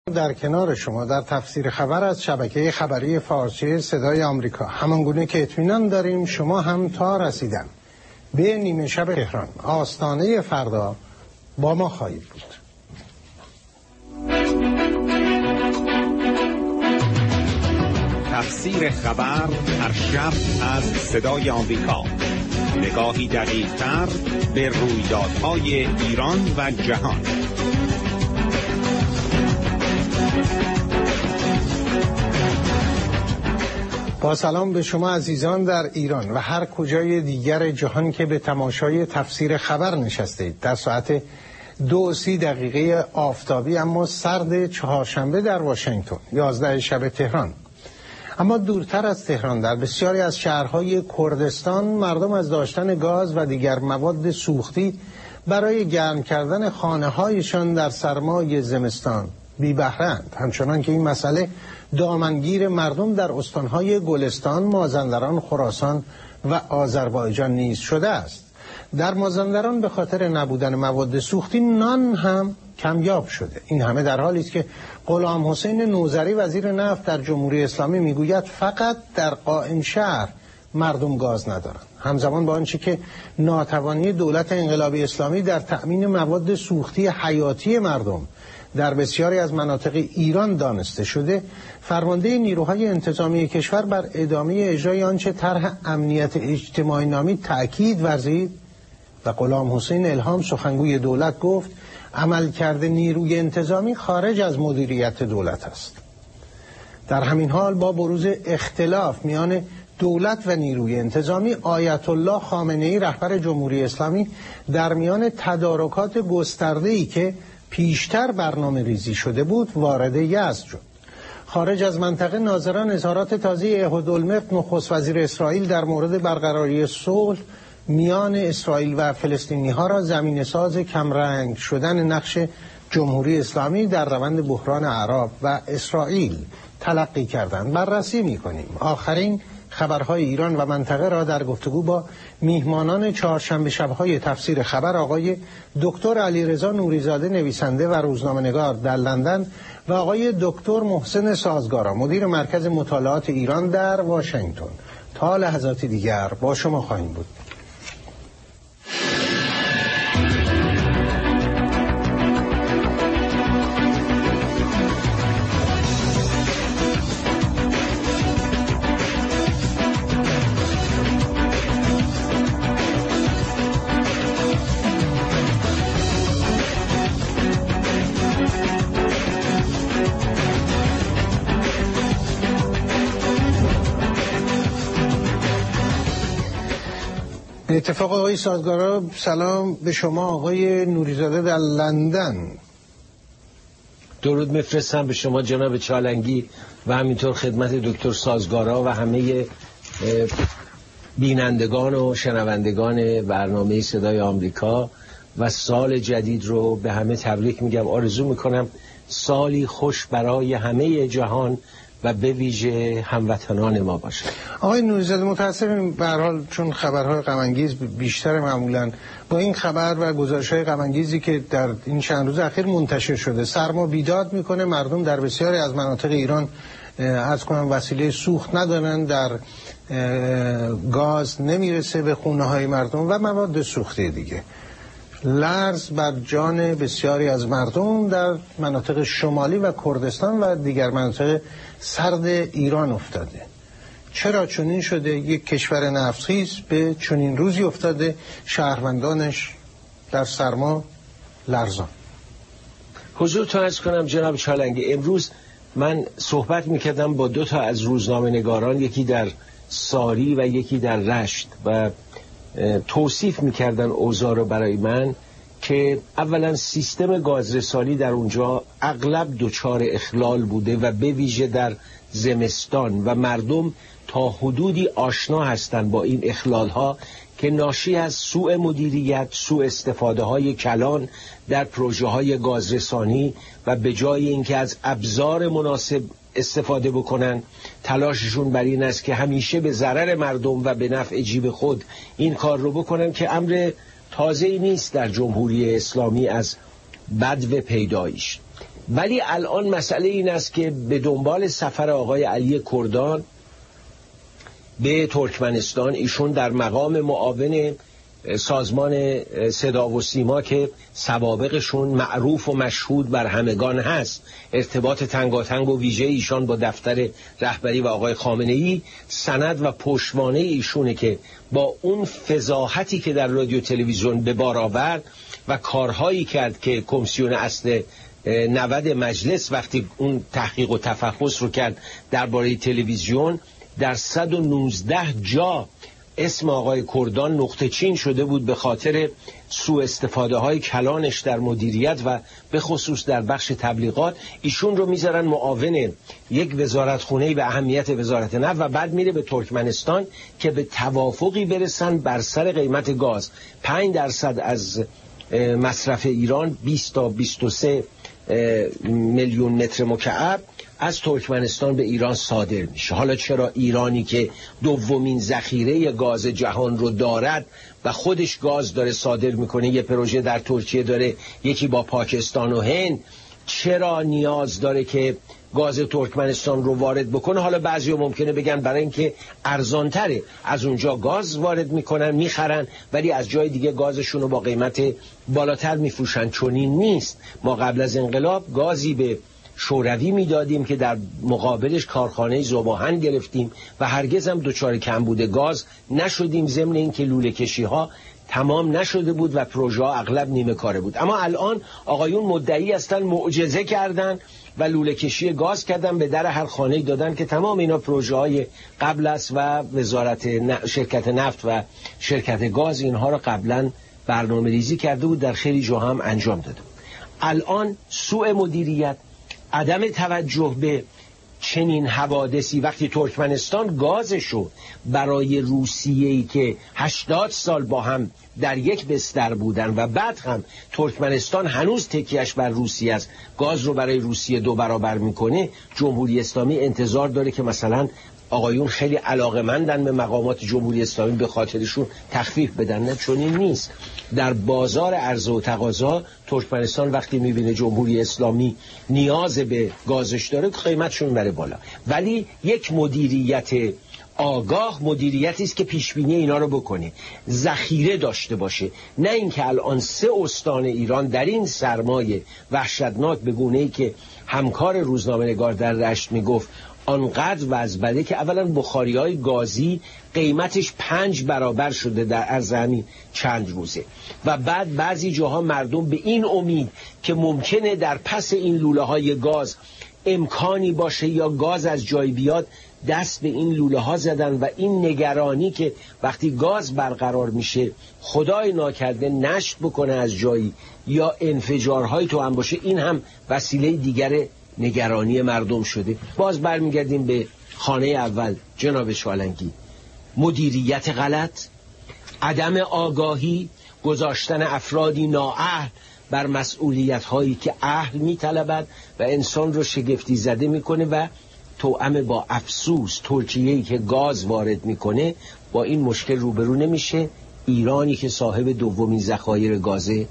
در کنار شما در تفسیر خبر از شبکه خبری فارسی صدای آمریکا. همانگونه که اطمینان داریم شما هم تا رسیدن به نیمه شب تهران آستانه فردا با ما خواهید بود. تفسیر خبر هر شب از صدای آمریکا، نگاهی دقیق‌تر به رویدادهای ایران و جهان. با سلام به شما عزیزان در ایران و هر کجای دیگر جهان که به تماشای تفسیر خبر نشستید. در ساعت 2:30 آفتابی اما سرد چهارشنبه در واشنگتن، 11 شب تهران. اما دورتر از تهران در بسیاری از شهرهای کردستان مردم از داشتن گاز و دیگر مواد سوختی برای گرم کردن خانه‌هایشان در سرمای زمستان بی بهره‌اند، همچنان که این مسئله دامنگیر مردم در استانهای گلستان، مازندران، خراسان و آذربایجان نیز شده است. در مازندران به خاطر نبودن مواد سوختی نان هم کمیاب شده. این همه در حالی است که غلام حسین نوذری وزیر نفت در جمهوری اسلامی میگوید فقط در قائم شهر مردم گاز ندارند، همزمان با آنچه که ناتوانی دولت انقلابی اسلامی در تأمین مواد سوختی حیاتی مردم در بسیاری از مناطق ایران دانسته شده. فرمانده نیروهای انتظامی کشور بر ادامه اجرای آنچه طرح امنیت اجتماعی نامی تأکید ورزید و غلام حسین الهام سخنگوی دولت گفت عملکرد نیروی انتظامی خارج از مدیریت دولت است. در همین حال با بروز اختلاف میان دولت و نیروی انتظامی، آیت الله خامنه‌ای رهبر جمهوری اسلامی در میان تدارکات گسترده‌ای که پیشتر برنامه ریزی شده بود وارد یزد شد. خارج از منطقه ناظران اظهارات تازه احد الملک نخست وزیر اسرائیل در مورد برقراری صلح میان اسرائیل و فلسطینی ها را زمینه ساز کمرنگ شدن نقش جمهوری اسلامی در روند بحران اعراب و اسرائیل تلقی کردند. بررسی می‌کنیم آخرین خبرهای ایران و منطقه را در گفتگو با میهمانان چهارشنبه شب‌های تفسیر خبر، آقای دکتر علیرضا نوری‌زاده نویسنده و روزنامه‌نگار در لندن و آقای دکتر محسن سازگارا مدیر مرکز مطالعات ایران در واشنگتن. تا لحظاتی دیگر با شما خواهیم بود. به اتفاق آقای سازگارا، سلام به شما آقای نوری‌زاده در لندن. درود میفرستم به شما جناب چالنگی و همینطور خدمت دکتر سازگارا و همه بینندگان و شنوندگان برنامه صدای آمریکا و سال جدید رو به همه تبریک میگم. آرزو میکنم سالی خوش برای همه جهان و به ویژه هموطنان ما باشه. آقای نوری‌زاده، متاسفم به هر حال چون خبرهای غم انگیز بیشتر معمولاً با این خبر و گزارش‌های غم انگیزی که در این چند روز اخیر منتشر شده سرما بیداد میکنه. مردم در بسیاری از مناطق ایران از کنم وسیله سوخت ندارن، در گاز نمیرسه به خونه‌های مردم و مواد سوختی دیگه. لرز بر جان بسیاری از مردم در مناطق شمالی و کردستان و دیگر مناطق سرد ایران افتاده. چرا چنین شده؟ یک کشور نفتخیز به چنین روزی افتاده، شهروندانش در سرما لرزان. حضورتون عرض کنم جناب چالنگی، امروز من صحبت میکردم با 2 تا از روزنامه نگاران، یکی در ساری و یکی در رشت، و توصیف میکردن اوضاع رو برای من که اولا سیستم گازرسانی در اونجا اغلب دچار اخلال بوده و به ویژه در زمستان و مردم تا حدودی آشنا هستند با این اخلال ها که ناشی از سوء مدیریت، سوء استفاده های کلان در پروژه های گازرسانی و به جای اینکه از ابزار مناسب استفاده بکنن، تلاششون بر این است که همیشه به ضرر مردم و به نفع جیب خود این کار رو بکنن که امر تازه‌ای نیست در جمهوری اسلامی از بدو پیدایش. ولی الان مسئله این است که به دنبال سفر آقای علی کردان به ترکمنستان، ایشون در مقام معاون سازمان صدا و سیما که سوابقشون معروف و مشهود بر همگان هست، ارتباط تنگاتنگ و ویژه ایشان با دفتر رهبری و آقای خامنه‌ای، سند و پشتوانه ایشونه که با اون فضاحتی که در رادیو تلویزیون به بار آورد و کارهایی کرد که کمیسیون اصل 90 مجلس وقتی اون تحقیق و تفحص رو کرد درباره تلویزیون، در 119 جا اسم آقای کردان نقطه چین شده بود به خاطر سوء استفاده های کلانش در مدیریت و به خصوص در بخش تبلیغات. ایشون رو میذارن معاون یک وزارتخونه به اهمیت وزارت نفت و بعد میره به ترکمنستان که به توافقی برسن بر سر قیمت گاز. 5% از مصرف ایران 20 تا 23 میلیون متر مکعب از ترکمنستان به ایران صادر میشه. حالا چرا ایرانی که دومین ذخیره گاز جهان رو دارد و خودش گاز داره صادر میکنه، یه پروژه در ترکیه داره، یکی با پاکستان و هند، چرا نیاز داره که گاز ترکمنستان رو وارد بکنه؟ حالا بعضیا ممکنه بگن برای اینکه ارزانتره، از اونجا گاز وارد میکنن میخرن ولی از جای دیگه گازشون رو با قیمت بالاتر میفروشن. چنین نیست. ما قبل از انقلاب گازی به شوروی میدادیم که در مقابلش کارخانه ذوب‌آهن گرفتیم و هرگز هم دچار کمبود گاز نشدیم، ضمن اینکه لوله کشی ها تمام نشده بود و پروژه ها اغلب نیمه کاره بود. اما الان آقایون مدعی هستن معجزه کردن و لوله کشی گاز کردن، به در هر خانه دادن که تمام اینا پروژه های قبل است و وزارت شرکت نفت و شرکت گاز اینها رو قبلا برنامه ریزی کرده بود، در خیلی جا هم انجام داده بود. الان سوء مدیریت، عدم توجه به چنین حوادثی، وقتی ترکمنستان گازشو برای روسیه‌ای که 80 سال با هم در یک بستر بودن و بعد هم ترکمنستان هنوز تکیهش بر روسیه است، گاز رو برای روسیه 2 برابر میکنه، جمهوری اسلامی انتظار داره که مثلا آقایون خیلی علاقه‌مندن به مقامات جمهوری اسلامی به خاطرشون تخفیف بدن. نه، چنین نیست. در بازار عرضه و تقاضا ترکمنستان وقتی میبینه جمهوری اسلامی نیاز به گازش داره قیمتشون بره بالا. ولی یک مدیریت آگاه مدیریتی است که پیشبینی اینا رو بکنه، ذخیره داشته باشه، نه اینکه الان 3 استان ایران در این سرمایه وحشتناک به گونه‌ای که همکار روزنامه‌نگار در رشت میگفت آنقدر وضع بده که اولا بخاری‌های گازی قیمتش 5 برابر شده در عرض همین چند روزه و بعد بعضی جاها مردم به این امید که ممکنه در پس این لوله‌های گاز امکانی باشه یا گاز از جای بیاد دست به این لوله ها زدن و این نگرانی که وقتی گاز برقرار میشه خدای ناکرده نشت بکنه از جایی یا انفجارهای تو هم باشه، این هم وسیله دیگر نگرانی مردم شده. باز برمیگردیم به خانه اول جناب چالنگی، مدیریت غلط، عدم آگاهی، گذاشتن افرادی نااهل بر مسئولیت هایی که اهل میطلبد و انسان رو شگفتی زده میکنه و توأم با افسوس ترکیه‌ای که گاز وارد میکنه با این مشکل روبرو نمیشه، ایرانی که صاحب دومین ذخایر گازه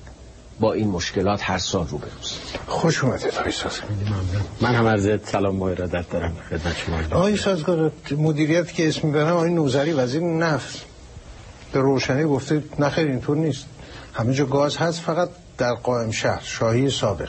با این مشکلات هر سال روبروست. خوش اومدید آقای ساز. من هم عرض سلام و ارادت دارم خدمت شما. آقای سازگار، مدیریت که اسم میبرم آقای نوذری وزیر نفت به روشنی گفته نخیر اینطور نیست، همه جا گاز هست، فقط در قائم شهر شاهی سابق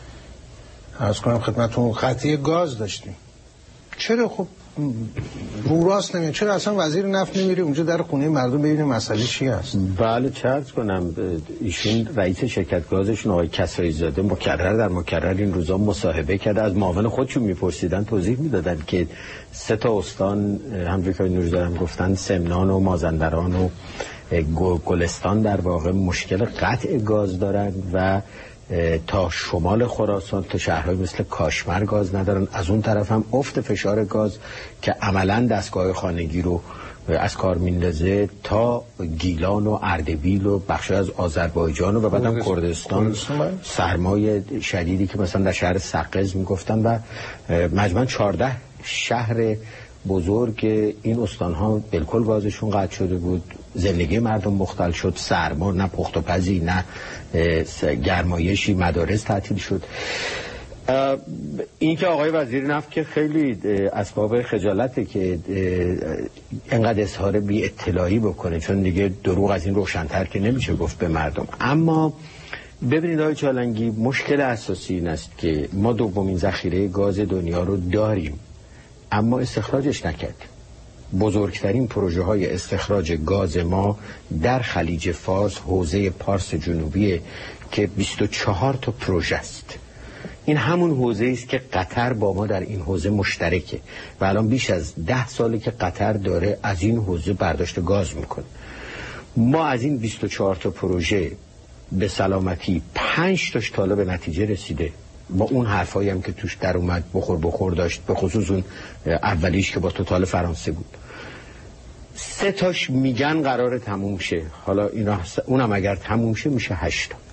عرض کنم خدمتتون قطعی گاز داشتیم. چرا خب رو راست نمیاد؟ چرا اصلا وزیر نفت نمیره اونجا در خونه مردم ببینه مسئله چی هست؟ بله چه عرض کنم، ایشون رئیس شرکت گازشون آقای کسایی زاده مکرر این روزا مصاحبه کرده، از معاون خودشون میپرسیدن، توضیح میدادن که 3 تا استان همونجوری که نوردارم گفتن، سمنان و مازندران و گلستان در واقع مشکل قطع گاز دارن و تا شمال خراسان تا شهرهای مثل کاشمر گاز ندارن. از اون طرف هم افت فشار گاز که عملا دستگاه خانگی رو از کار میندازه تا گیلان و اردبیل و بخش از آذربایجان و بعدم کردستان، سرمای شدیدی که مثلا در شهر سقز میگفتن و مجموعاً 14 شهر بزرگ این استانها بالکل گازشون قطع شده بود، زندگی مردم مختل شد، سرما، نه پخت و پزی نه گرمایشی، مدارس تعطیل شد. این که آقای وزیر نفت که خیلی اسباب خجالته که انقدر اظهار بی اطلاعی بکنه، چون دیگه دروغ از این روشن‌تر که نمیشه گفت به مردم. اما ببینید آقای چالنگی، مشکل اساسی این است که ما دومین ذخیره گاز دنیا رو داریم اما استخراجش نکردیم. بزرگترین پروژه های استخراج گاز ما در خلیج فارس حوزه پارس جنوبی که 24 تا پروژه است. این همون حوزه است که قطر با ما در این حوزه مشترکه و الان بیش از 10 ساله که قطر داره از این حوزه برداشت گاز میکنه. ما از این 24 تا پروژه به سلامتی 5 تاش تا حالا به نتیجه رسیده، با اون حرفایی هم که توش در اومد بخور داشت، به خصوص اون اولیش که با توتال فرانسه بود. 3 تاش میگن قراره تموم شه، حالا اونم اگر تموم شه میشه 8 تا.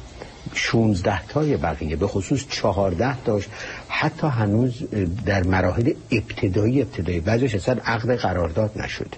16 تای بقیه به خصوص 14 تاش حتی هنوز در مراحل ابتدایی بعضیش اصلا عقد قرارداد نشده.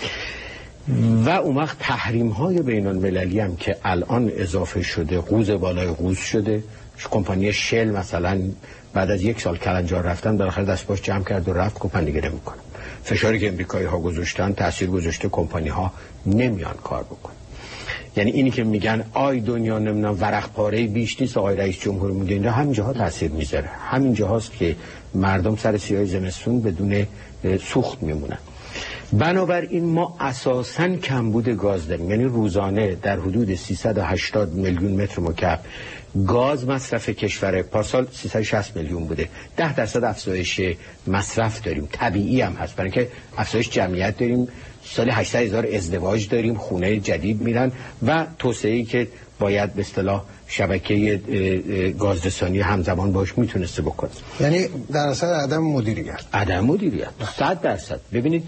و اون وقت تحریم های بین المللی هم که الان اضافه شده، قوز بالای قوز شده. کمپانی شل مثلا بعد از 1 سال کلنجار رفتن بالاخره دست باش جمع کرد و رفت، کمپانی دیگه نمیکنه. فشاری که امریکایی ها گذاشتن تاثیر گذاشته، کمپانی ها نمیان کار بکنن. یعنی اینی که میگن آی دنیا نمیدونم ورق پاره بیش نیست، آقای رئیس جمهور میگه اینجا همین جاها تاثیر میذاره. همین جاهاست که مردم سر سیاه زمستون بدون سوخت میمونن. بنابراین ما اساساً کمبود گاز داریم، یعنی روزانه در حدود 380 میلیون متر مکعب گاز مصرف کشور. پارسال 360 میلیون بوده. 10% افزایش مصرف داریم، طبیعی هم هست برای اینکه افزایش جمعیت داریم، سال 800,000 ازدواج داریم، خونه جدید میرن و توسعه‌ای که باید به اصطلاح شبکه گازرسانی همزمان باش میتونسته بکنه. یعنی در اصل عدم مدیریت 100%. ببینید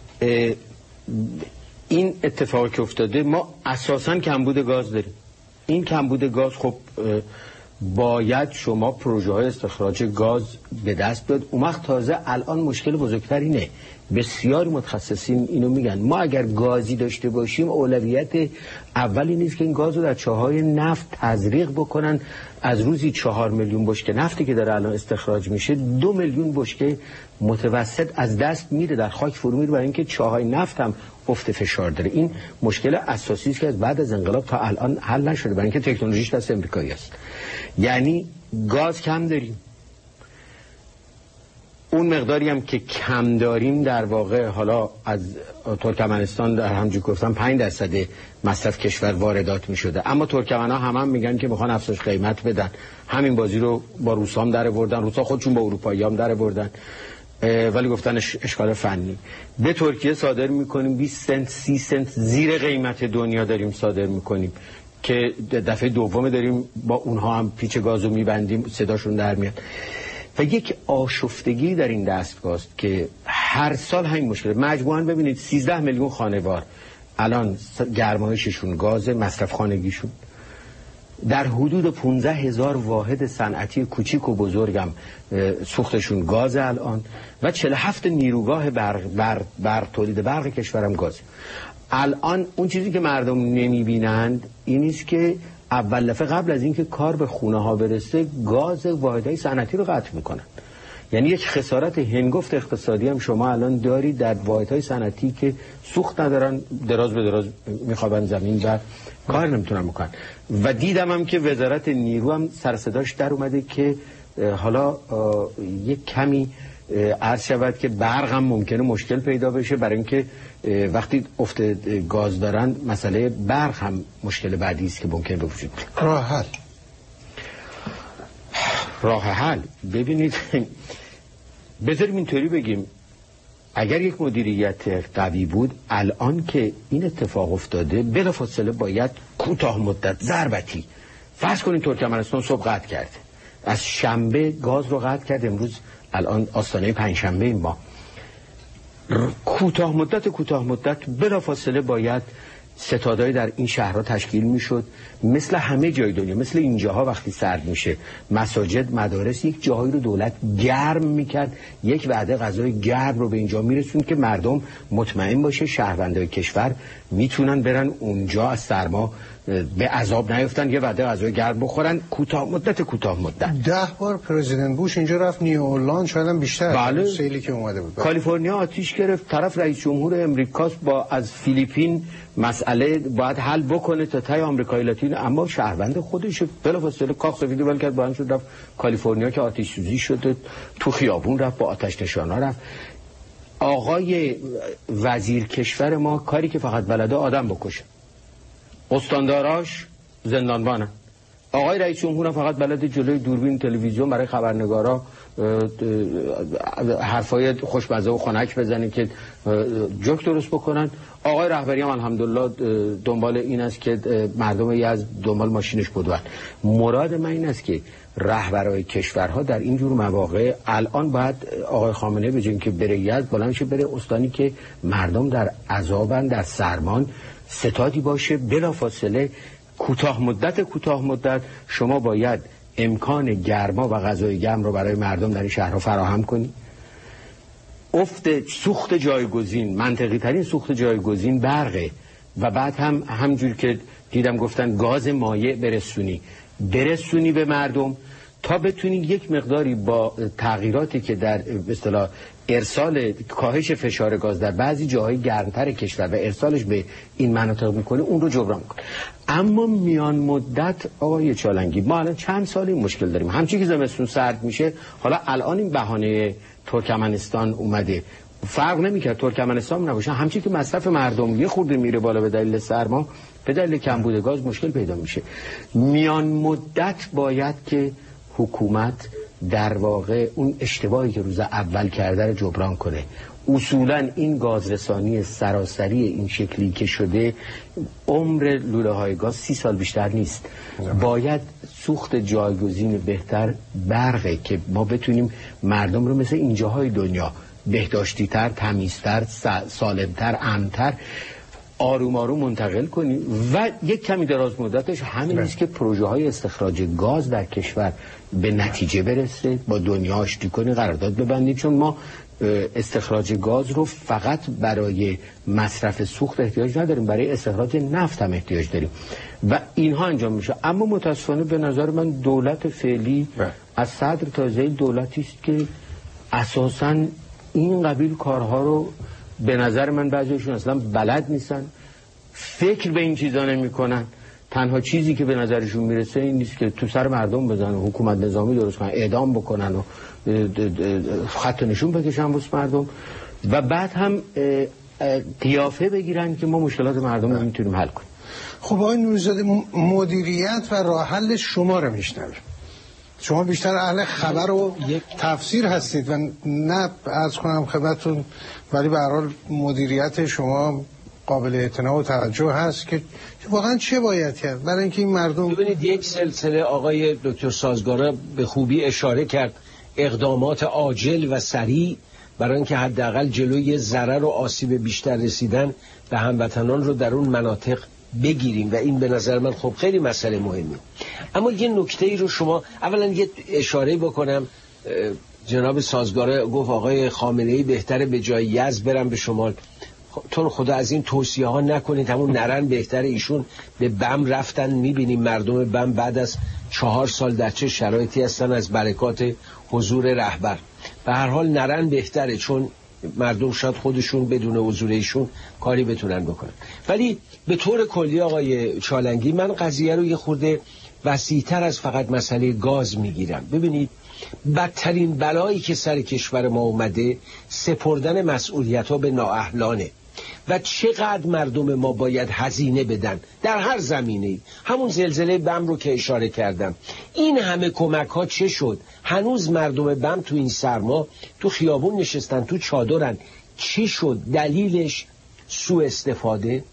این اتفاقی که افتاده، ما اساساً کمبود گاز داریم. این کمبود گاز خب باید شما پروژه های استخراج گاز به دست بیاد. اون وقت تازه الان مشکل بزرگتر اینه، بسیار متخصصین اینو میگن، ما اگر گازی داشته باشیم اولویت اولی نیست که این گاز رو در چاهای نفت تزریق بکنن. از روزی 4 میلیون بشکه نفتی که داره الان استخراج میشه، 2 میلیون بشکه متوسط از دست میره، در خاک فرو میره، برای اینکه چاهای نفت هم افت فشار داره. این مشکل اساسی است که از بعد از انقلاب تا الان حل نشده، برای اینکه تکنولوژیش دست امریکایی است. یعنی گاز کم داریم. اون مقداری هم که کم داریم در واقع حالا از ترکمنستان در همونجوری گفتم 5% مصرف کشور واردات می شده، اما ترکمن‌ها هم میگن که میخوان افزایش قیمت بدن. همین بازی رو با روسام در آوردن، روسا خودشون با اروپایی‌ها در آوردن، ولی گفتن اشکال فنی. به ترکیه صادر میکنیم 20 سنت 30 سنت زیر قیمت دنیا داریم صادر میکنیم، که دفعه دوم داریم با اونها هم پیچ گازو میبندیم، صداشون در میاد. و یک آشفتگی در این دستگاهست که هر سال همین مشکل. مجموعاً ببینید 13 میلیون خانوار الان گرمایششون گاز، مصرف خانگیشون در حدود 15,000 واحد صنعتی کوچیک و بزرگم سوختشون گاز الان، و 47 نیروگاه برق تولید برق کشورم گاز. الان اون چیزی که مردم نمیبینند این است که اول دفعه قبل از اینکه کار به خونه ها برسه گاز واحدهای صنعتی رو قطع میکنن. یعنی یک خسارت هنگفت اقتصادی هم شما الان دارید در واحدهای صنعتی که سوخت ندارن، دراز به دراز میخوابن زمین و کار نمیتونن بکنن. و دیدم هم که وزارت نیرو هم سر صداش در اومده که حالا یک کمی عرض شود که برق هم ممکنه مشکل پیدا بشه، برای اینکه وقتی افت گاز دارن مسئله برق هم مشکل بعدی است که ممکنه به وجود بیاد. راه حل ببینید، بذاریم اینطوری بگیم، اگر یک مدیریت قوی بود الان که این اتفاق افتاده بلافاصله باید کوتاه مدت ضربتی، فرض کنید ترکمنستان صبح قطع کرده، از شنبه گاز رو قطع کرد، امروز الان آستانه پنجشنبه ما، کوتاه مدت بلافاصله باید ستادهای در این شهرها تشکیل میشد، مثل همه جای دنیا، مثل اینجاها وقتی سرد میشه مساجد، مدارس، یک جاهایی رو دولت گرم میکرد، یک وعده غذای گرم رو به اینجا میرسوند که مردم مطمئن باشه شهروندای کشور میتونن برن اونجا از سرما به عذاب نیفتن، یه وعده غذای گرم بخورن کوتاه مدت. 10 بار پرزیدنت بوش اینجا رفت نیویورلند، شاید هم بیشتر. بله. سیلی که اومده بود کالیفرنیا آتیش گرفت، طرف رئیس جمهور امریکاست با از فیلیپین مسئله باید حل بکنه تا تای آمریکای لاتین، اما شهروند خودش بلافاصله کاخ سفید ول کرد، بلند شد رفت کالیفرنیا که آتش سوزی شده، تو خیابون رفت با آتش نشانا رفت. آقای وزیر کشور ما کاری که فقط بلده آدم بکشه، استانداراش زندانبانن. آقای رئیس جمهور فقط بلده جلوی دوربین تلویزیون برای خبرنگارا حرفای خوشمزه و خنک بزنه که جوک درست بکنن. آقای رهبری هم الحمدلله دنبال این است که مردم یزد دنبال ماشینش بدون. مراد من این است که رهبرای کشورها در این جور مواقع الان باید آقای خامنه‌ای به جای اینکه بره یزد بلند شه بره استانی که مردم در عذابن، در سرمان، ستادی باشه. بلافاصله کوتاه مدت شما باید امکان گرما و غذای گرم رو برای مردم در این شهرها فراهم کنی. سوخت جایگزین، منطقی ترین سوخت جایگزین برقه و بعد همجور که دیدم گفتن گاز مایع برسونی به مردم تا بتونی یک مقداری با تغییراتی که در به اصطلاح ارسال کاهش فشار گاز در بعضی جاهای گرمتر کشور و ارسالش به این مناطق میکنه اون رو جبران کنه. اما میان مدت آقای چالنگی ما الان چند سال این مشکل داریم، همچین که زمستون سرد میشه، حالا الان این بهانه ترکمنستان اومده، فرق نمیکرد ترکمنستان نباشه، همچین که مصرف مردم یه خورده میره بالا به دلیل سرما، به دلیل کمبود گاز مشکل پیدا میشه. میان مدت باید که حکومت در واقع اون اشتباهی که روز اول کرده رو جبران کنه. اصولا این گازرسانی سراسری این شکلی که شده عمر لوله های گاز 30 سال بیشتر نیست. باید سوخت جایگزین بهتر برقه که ما بتونیم مردم رو مثل اینجاهای دنیا بهداشتی تر، تمیزتر، سالمتر، امن‌تر آروم آروم منتقل کنیم. و یک کمی دراز مدتش همین است که پروژه های استخراج گاز در کشور به نتیجه برسه، با دنیا آشتی کنی، قرارداد ببندید، چون ما استخراج گاز رو فقط برای مصرف سوخت احتیاج نداریم، برای استخراج نفت هم احتیاج داریم و اینها انجام میشه. اما متاسفانه به نظر من دولت فعلی از صدر تا ذیل دولتی است که اساساً این قبیل کارها رو به نظر من بعضیشون اصلا بلد نیستن، فکر به این چیزا نمی‌کنن. تنها چیزی که به نظرشون میرسه این نیست که تو سر مردم بزنن، حکومت نظامی درست کنن، اعدام بکنن و خط نشون بکشن واسه مردم و بعد هم قیافه بگیرن که ما مشکلات مردم رو میتونیم حل کنیم. خب آقای نوری‌زاده، مدیریت و راه حل شما رو میشنویم. شما بیشتر اهل خبر و تفسیر هستید و نه عرض کنم خدمتتون، ولی به هر حال مدیریت شما قابل اعتنا و توجه هست که واقعا چه باید کرد برای اینکه این مردم. ببینید یک سلسله آقای دکتر سازگارا به خوبی اشاره کرد، اقدامات عاجل و سریع برای اینکه حداقل جلوی ضرر و آسیب بیشتر رسیدن به هموطنان رو در اون مناطق بگیریم و این به نظر من خب خیلی مسئله مهمی. اما یه نکته ای رو شما اولا یه اشاره بکنم، جناب سازگار گفت آقای خامنه‌ای بهتره به جای یزد برن به شمال. تو خدا از این توصیه ها نکنید، همون نرن بهتره. ایشون به بم رفتن، میبینیم مردم بم بعد از 4 سال در چه شرایطی هستن از برکات حضور رهبر. به هر حال نرن بهتره، چون مردم شاید خودشون بدون حضور ایشون کاری بتونن بکنن. ولی به طور کلی آقای چالنگی من قضیه رو یه خورده وسیع‌تر از فقط مسئله گاز میگیرم. ببینید بدترین بلایی که سر کشور ما اومده سپردن مسئولیت‌ها به نااهلانه و چقدر مردم ما باید هزینه بدن در هر زمینه‌ای. همون زلزله بم رو که اشاره کردم، این همه کمک‌ها چه شد؟ هنوز مردم بم تو این سرما تو خیابون نشستن، تو چادرن. چی شد؟ دلیلش سوء استفاده،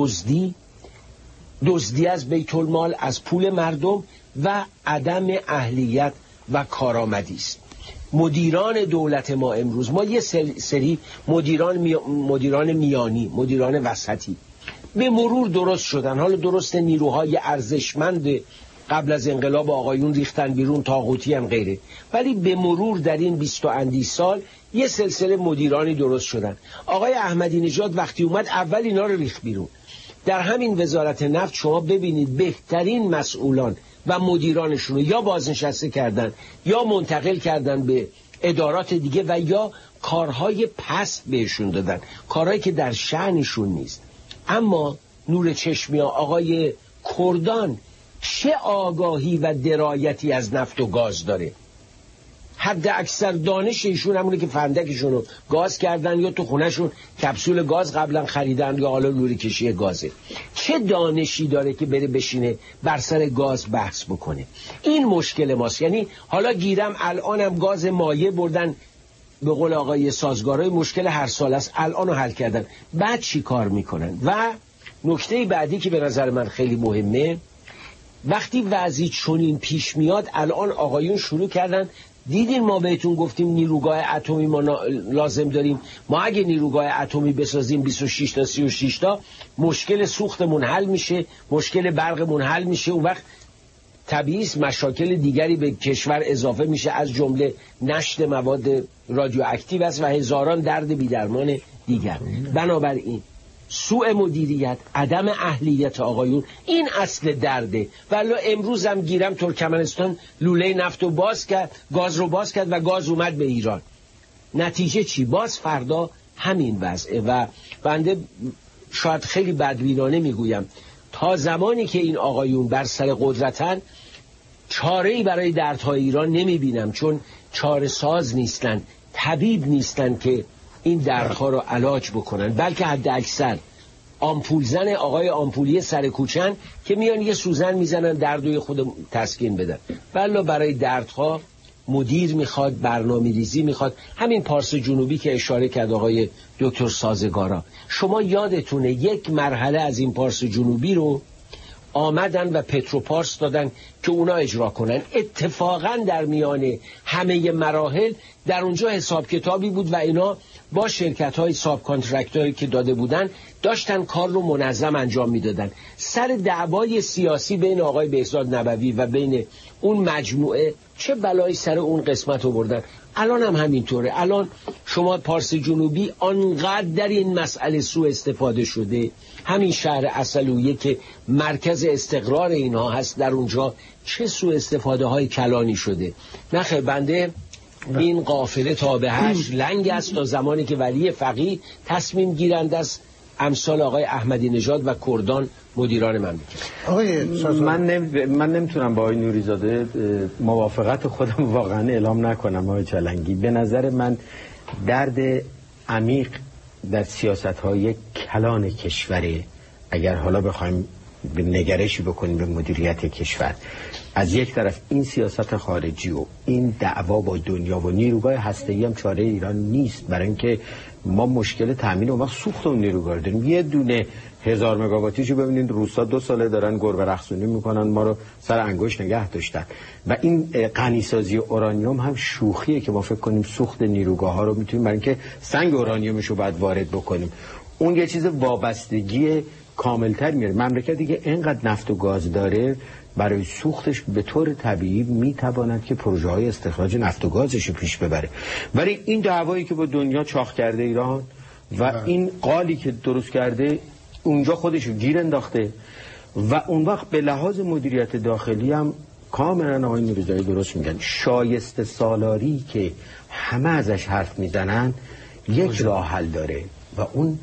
دزدی از بیت المال، از پول مردم و عدم اهلیت و کارآمدی است. مدیران دولت ما امروز، ما یه سری مدیران میانی، مدیران وسطی به مرور درست شدن. حالا درست نیروهای ارزشمند قبل از انقلاب آقایون ریختن بیرون، طاغوتی هم غیره، ولی به مرور در این 20 اندی سال یه سلسله مدیرانی درست شدن. آقای احمدی نژاد وقتی اومد اول اینا رو ریخت بیرون در همین وزارت نفت شما ببینید بهترین مسئولان و مدیرانشون رو یا بازنشسته کردن یا منتقل کردن به ادارات دیگه و یا کارهای پست بهشون دادن، کارهایی که در شأنشون نیست. اما نور چشمی آقای کردان چه آگاهی و درایتی از نفت و گاز داره؟ حد اکثر دانش ایشون همونه که فندکشون رو گاز کردن یا تو خونهشون کپسول گاز قبلا خریدن یا حالا لوله کشی گازه. چه دانشی داره که بره بشینه بر سر گاز بحث بکنه؟ این مشکل ماست. یعنی حالا گیرم الانم گاز مایع بردن، به قول آقای سازگارای مشکل هر سال است، الان رو حل کردن، بعد چی کار میکنن؟ و نکته بعدی که به نظر من خیلی مهمه، وقتی وضعی چنین پیش میاد الان آقایون شروع کردن، دیدین ما بهتون گفتیم نیروگاه اتمی ما لازم داریم، ما اگه نیروگاه اتمی بسازیم 26 تا 36 تا مشکل سوختمون حل میشه، مشکل برقمون حل میشه، اون وقت طبیعی مشاکل دیگری به کشور اضافه میشه، از جمله نشت مواد رادیواکتیو است و هزاران درد بی‌درمان دیگر. بنابراین سوء مدیریت، عدم اهلیت آقایون این اصل درده. ولی امروز هم گیرم ترکمنستان لوله نفت رو باز کرد، گاز رو باز کرد و گاز اومد به ایران. نتیجه چی؟ باز فردا همین وضعه. و بنده شاید خیلی بدبینانه میگویم تا زمانی که این آقایون بر سر قدرتن چاره‌ای برای دردهای ایران نمیبینم، چون چاره ساز نیستن، طبیب نیستن که این دردها رو علاج بکنن، بلکه حد اکثر آمپول زن آقای آمپولی سر کوچن که میان یه سوزن میزنن دردوی خود تسکین بدن. بله برای دردها مدیر میخواد، برنامه ریزی میخواد. همین پارس جنوبی که اشاره کرد آقای دکتر سازگارا، شما یادتونه یک مرحله از این پارس جنوبی رو آمدن و پتروپارس دادن که اونا اجرا کنن. اتفاقا در میان همه مراحل در اونجا حساب کتابی بود و اینا با شرکت های ساب کانترکتایی که داده بودن داشتن کار رو منظم انجام میدادن. سر دعوای سیاسی بین آقای بهزاد نبوی و بین اون مجموعه چه بلایی سر اون قسمت آوردن. الان هم همینطوره. الان شما پارس جنوبی آنقدر در این مسئله سوء استفاده شده، همین شهر عسلویه که مرکز استقرار اینها هست در اونجا چه سوء استفاده های کلانی شده. نخیر بنده این قافله تا به هشت لنگ است تا زمانی که ولی فقیه تصمیم گیرند است امثال آقای احمدی نژاد و کردان مدیران من نمیتونم با آقای نوریزاده موافقت خودم واقعا اعلام نکنم. آقای چالنگی، به نظر من درد عمیق در سیاست‌های کلان کشوره. اگر حالا بخوایم به نگرشی بکنیم به مدیریت کشور، از یک طرف این سیاست خارجی و این دعوا با دنیا و نیروگاه هسته‌ای هم چاره ایران نیست، برای اینکه ما مشکل تامین و ما سوخت اون نیروگاه داریم. یه دونه 1000 مگاواتیشو ببینید روسا 2 ساله دارن گربه رقصونی میکنن، ما رو سر انگشت نگه داشتن. و این غنیسازی اورانیوم هم شوخیه که ما فکر کنیم سوخت نیروگاه ها رو میتونیم، برای اینکه سنگ اورانیومش رو بعد وارد بکنیم. اون یه چیز وابستگی کاملتر میاره. مملکتی که اینقدر نفت و گاز داره برای سوختش به طور طبیعی میتواند که پروژه های استخراج نفت و گازش رو پیش ببره. ولی این دعوایی که با دنیا چاخ کرده ایران و این قالی که درست کرده اونجا خودش رو گیر انداخته و اون وقت به لحاظ مدیریت داخلی هم کاملا آقای نوریزاده درست میگن. شایسته سالاری که همه ازش حرف میزنن یک راه حل داره و اون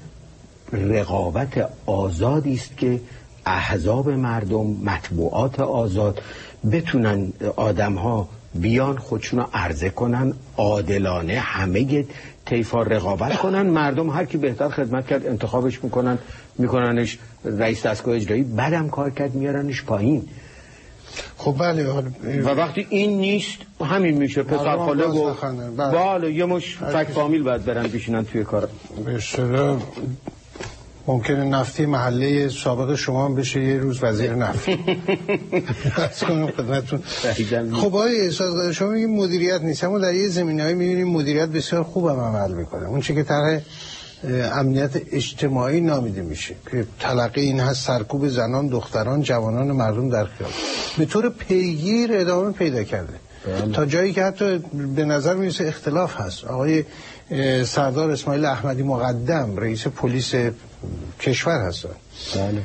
رقابت آزادی است که احزاب مردم، مطبوعات آزاد بتونن آدم‌ها بیان خودشون رو عرضه کنن، عادلانه همه طیفا رقابت کنن، مردم هر کی بهتر خدمت کرد انتخابش میکننش رئیس دستگاه اجرایی، بعدم کار کرد میارنش پایین. خب بله. و وقتی این نیست همین میشه پسرخاله و بله یه مش فک فامیل باید برن بشینن توی کار. به اصطلاح ممکنه نفتی محله سابق شما هم بشه یه روز وزیر نفت. از کنم خدمتتون. خب آقای شما میگید مدیریت نیست، اما در یه زمینه‌ای می‌بینیم مدیریت بسیار خوب هم عمل میکنه. اون چیزی که طرح امنیت اجتماعی نامیده میشه که تلقی این هست سرکوب زنان، دختران، جوانان مردم در خیابان به طور پیگیر ادامه پیدا کرده. تا جایی که حتی به نظر میرسه اختلاف هست. آقای سردار اسماعیل احمدی مقدم رئیس پلیس کشور هستن. بله.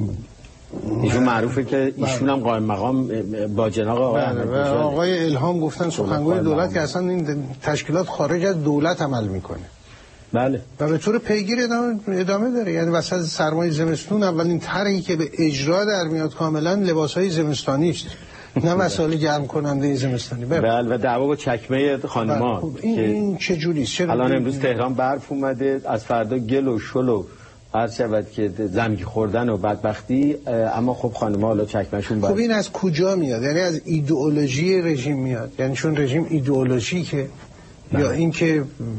ایشون معروفه که ایشون هم قائم مقام با جناق آقای احمدی نژاد. آقای الهام گفتن سخنگوی دولت که اصلا این تشکیلات خارج از دولت عمل میکنه. بله. و به طور پیگیر ادامه داره. یعنی وسط سرمای زمستون اولین طرحی که به اجرا در میاد کاملا لباسهای زمستانی است، نه وسایل گرم کننده زمستانی. بله. و دعوا با چکمه خانم‌ها. خب این چه جوری است؟ الان امروز تهران برف اومده، از فردا گل و شل و هر شود که زمین خوردن و بدبختی، اما خب خانم‌ها حالا چکمه‌شون خب این از کجا میاد؟ یعنی از ایدئولوژی رژیم میاد؟ یعنی چون رژیم ایدئولوژیکه یا اینکه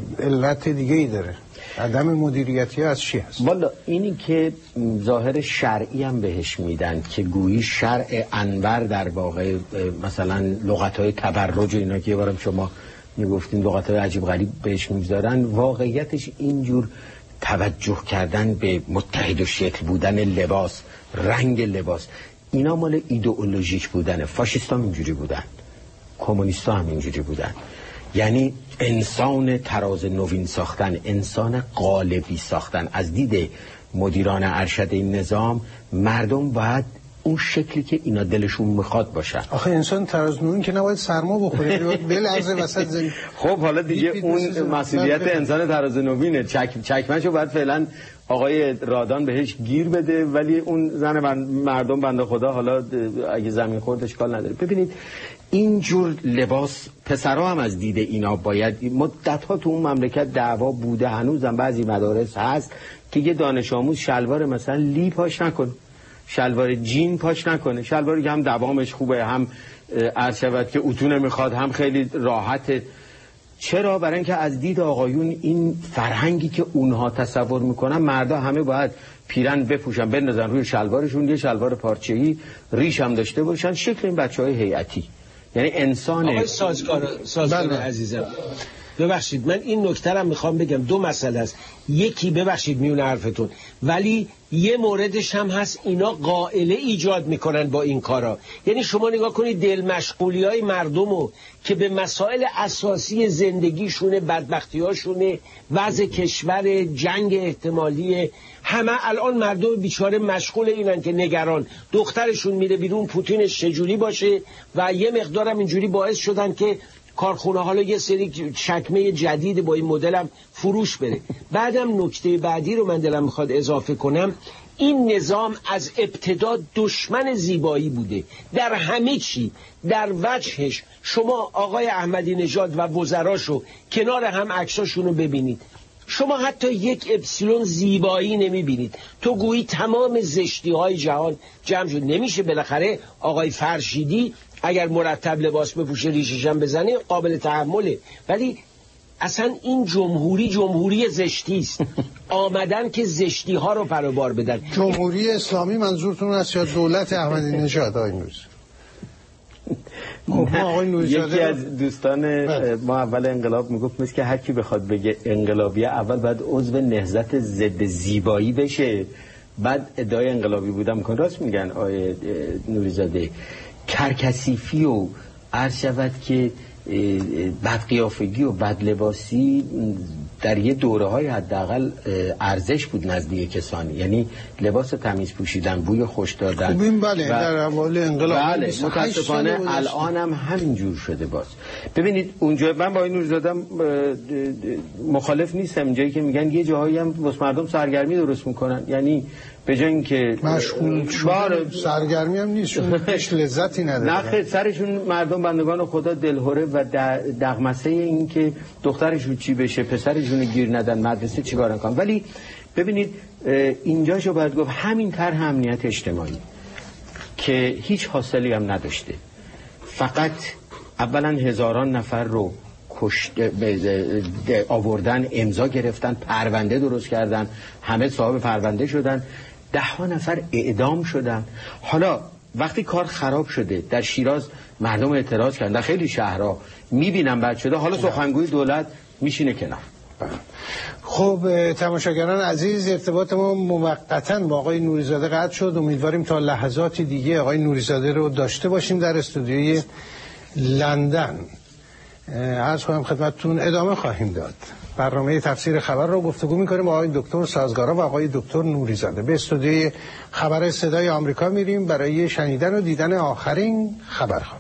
علت دیگه ای داره؟ عدم مدیریتی از چی هست؟ والا اینی که ظاهر شرعی هم بهش میدن که گویی شرع انور در واقع، مثلا لغت‌های تبرج و اینا که یه بارم شما میگفتین لغت‌های عجیب غریب بهش میذارن، واقعیتش اینجور توجه کردن به متحد و شکل بودن لباس، رنگ لباس، اینا مال ایدئولوژیک بودن. فاشیستا هم اینجوری بودن، کمونیستا هم اینجوری بودن. یعنی انسان تراز نوین ساختن، انسان قالبی ساختن. از دید مدیران ارشد این نظام، مردم باید اون شکلی که اینا دلشون میخواد باشن. آخه انسان تراز نوین که نباید سرما بخوره، بلرزه وسط زمین. خب حالا دیگه اون مسئولیت انسان تراز نوینه. چکمه‌شو باید فعلا آقای رادان بهش گیر بده، ولی اون زن مردم بنده خدا حالا اگه زمین خورد اشکال نداره. ببینید اینجور لباس، پسرها هم از دید اینا باید، مدت‌ها تو اون مملکت دعوا بوده، هنوزم بعضی مدارس هست که یه دانش آموز شلوار مثلا لی پاش نکنه، شلوار جین پاش نکنه، شلواری که هم دوامش خوبه، هم عرض شود که اتو نمیخواد، هم خیلی راحته. چرا؟ برای اینکه از دید آقایون این فرهنگی که اونها تصور میکنن، مردا همه باید پیرن بپوشن، بندازن روی شلوارشون، یه شلوار پارچه‌ای، ریش هم داشته باشن، شکل این بچهای هیئتی. یعنی انسان آقای سازگار عزیزم، ببخشید من این نکته رو میخوام بگم. دو مسئله است. یکی، ببخشید میونه حرفتون، ولی یه موردش هم هست، اینا قائله ایجاد میکنن با این کارا. یعنی شما نگاه کنید دل مشغولی های مردمو که به مسائل اساسی زندگیشونه، بدبختیاشونه، وضع کشور، جنگ احتمالی، همه الان مردم بیچاره مشغول اینن که نگران دخترشون میره بیرون پوتینش چجوری باشه، و یه مقدارم اینجوری باعث شدن که کارخونه حالا یه سری چکمه جدید با این مدل هم فروش بره. بعدم نکته بعدی رو من دلم میخواد اضافه کنم، این نظام از ابتدا دشمن زیبایی بوده در همه چی، در وجهش. شما آقای احمدی نژاد و وزراشو کنار هم عکساشونو ببینید، شما حتی یک اپسیلون زیبایی نمیبینید. تو گویی تمام زشتی های جهان جمع شد. نمیشه بالاخره آقای فرشیدی اگر مرتب لباس بپوشه ریشش هم بزنه قابل تحمله، ولی اصلا این جمهوری زشتی است. آمدن که زشتی ها رو فروبار بدن. جمهوری اسلامی منظورتون است یا دولت احمدی نژاد؟ یکی از دوستان ما اول انقلاب میگفت مثل که هر کی بخواد بگه انقلابیه اول باید عضو نهضت ضد زیبایی بشه، بعد ادعای انقلابی بودم کن. راست میگن آقای نوری‌زاده. کرکسیفی و عرض شود که بدقیافگی و بدلباسی در یه دوره های حداقل ارزش بود نزدیک کسانی، یعنی لباس تمیز پوشیدن، بوی خوش دادن. خوبیم بله در اول انقلاب. بله متاسفانه الان هم همینجور شده. باز ببینید اونجا من با این نوری‌زاده مخالف نیستم، جایی که میگن یه جاهایی هم واسه مردم سرگرمی درست میکنن، یعنی به جای اینکه مشغول شدن سرگرمی هم نیست، چون هیچ لذتی نداره. نه سرشون مردم بندگان خدا دلهره و دغمسه این که دخترشون چی بشه، پسرشون گیر ندن، مدرسه چیکار کنن. ولی ببینید اینجاشو باید گفت همین طرح امنیت اجتماعی که هیچ حاصلی هم نداشته، فقط اولا هزاران نفر رو آوردن، امضا گرفتن، پرونده درست کردن، همه صاحب پرونده شدن، 10 نفر اعدام شدن. حالا وقتی کار خراب شده در شیراز مردم اعتراض کردن، در خیلی شهرها میبینم بد شده، حالا سخنگوی دولت میشینه کنار. خب تماشاگران عزیز، ارتباط ما موقتا با آقای نوری‌زاده قطع شد. امیدواریم تا لحظاتی دیگه آقای نوری‌زاده رو داشته باشیم در استودیوی لندن. عرض کنم خدمتتون ادامه خواهیم داد. برنامه تفسیر خبر رو گفتگو می‌کنیم با آقای دکتر سازگارا و آقای دکتر نوری‌زاده. به استودیوی خبر صدای آمریکا میریم برای شنیدن و دیدن آخرین خبرها.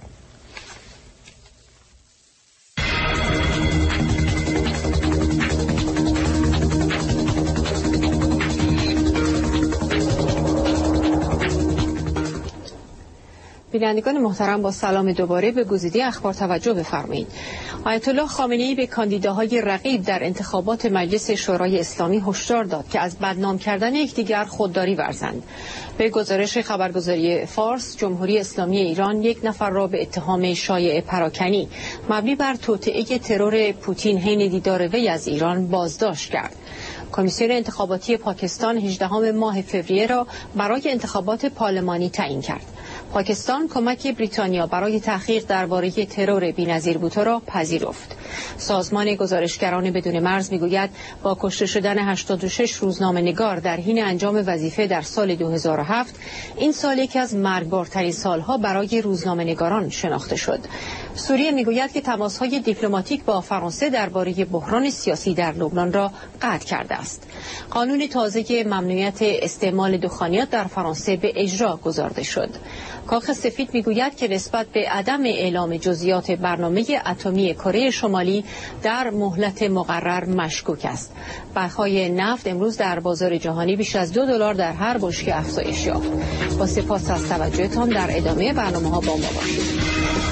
بینندگان محترم، با سلام دوباره به گزیده اخبار توجه بفرمایید. آیت الله خامنه‌ای به کاندیداهای رقیب در انتخابات مجلس شورای اسلامی هشدار داد که از بدنام کردن یکدیگر خودداری ورزند. به گزارش خبرگزاری فارس، جمهوری اسلامی ایران یک نفر را به اتهام شایعه پراکنی مبنی بر توطئه ترور پوتین حین دیدار وی از ایران بازداشت کرد. کمیسیون انتخاباتی پاکستان 18 ماه فوریه را برای انتخابات پارلمانی تعیین کرد. پاکستان کمک بریتانیا برای تحقیق درباره ترور بی‌نظیر بوتو را پذیرفت. سازمان گزارشگران بدون مرز میگوید با کشته شدن 86 روزنامه‌نگار در حین انجام وظیفه در سال 2007 این سال یکی از مرگبارترین سالها برای روزنامه‌نگاران شناخته شد. سوریه میگوید که تماس‌های دیپلماتیک با فرانسه درباره بحران سیاسی در لبنان را قطع کرده است. قانون تازه ممنوعیت استعمال دخانیات در فرانسه به اجرا گذارده شد. کاخ سفید میگوید که نسبت به عدم اعلام جزئیات برنامه اتمی کره شمالی در مهلت مقرر مشکوک است. بهای نفت امروز در بازار جهانی بیش از $2 در هر بشکه افزایش یافت. با سپاس از توجهتان، در ادامه برنامه‌ها با ما باشید.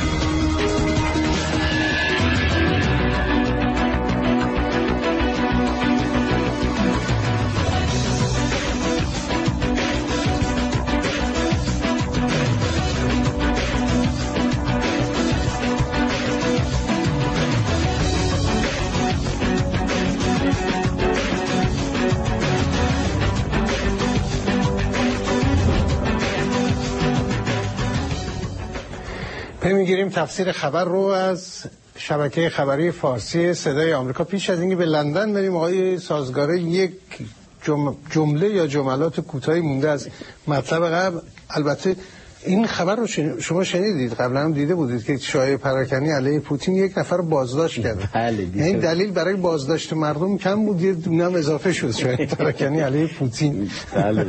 میگیریم تفسیر خبر رو از شبکه خبری فارسی صدای آمریکا. پیش از اینکه به لندن بریم آقای سازگاره، یک جمله یا جملات کوتاهی مونده از مطلب قبل. البته این خبر رو شما شنیدید، قبلا هم دیده بودید که شایعه پراکنی علیه پوتین یک نفر بازداشت کرد. این دلیل برای بازداشت مردم کم بود، یه دونه هم اضافه شد شایعه پراکنی علیه پوتین. بله.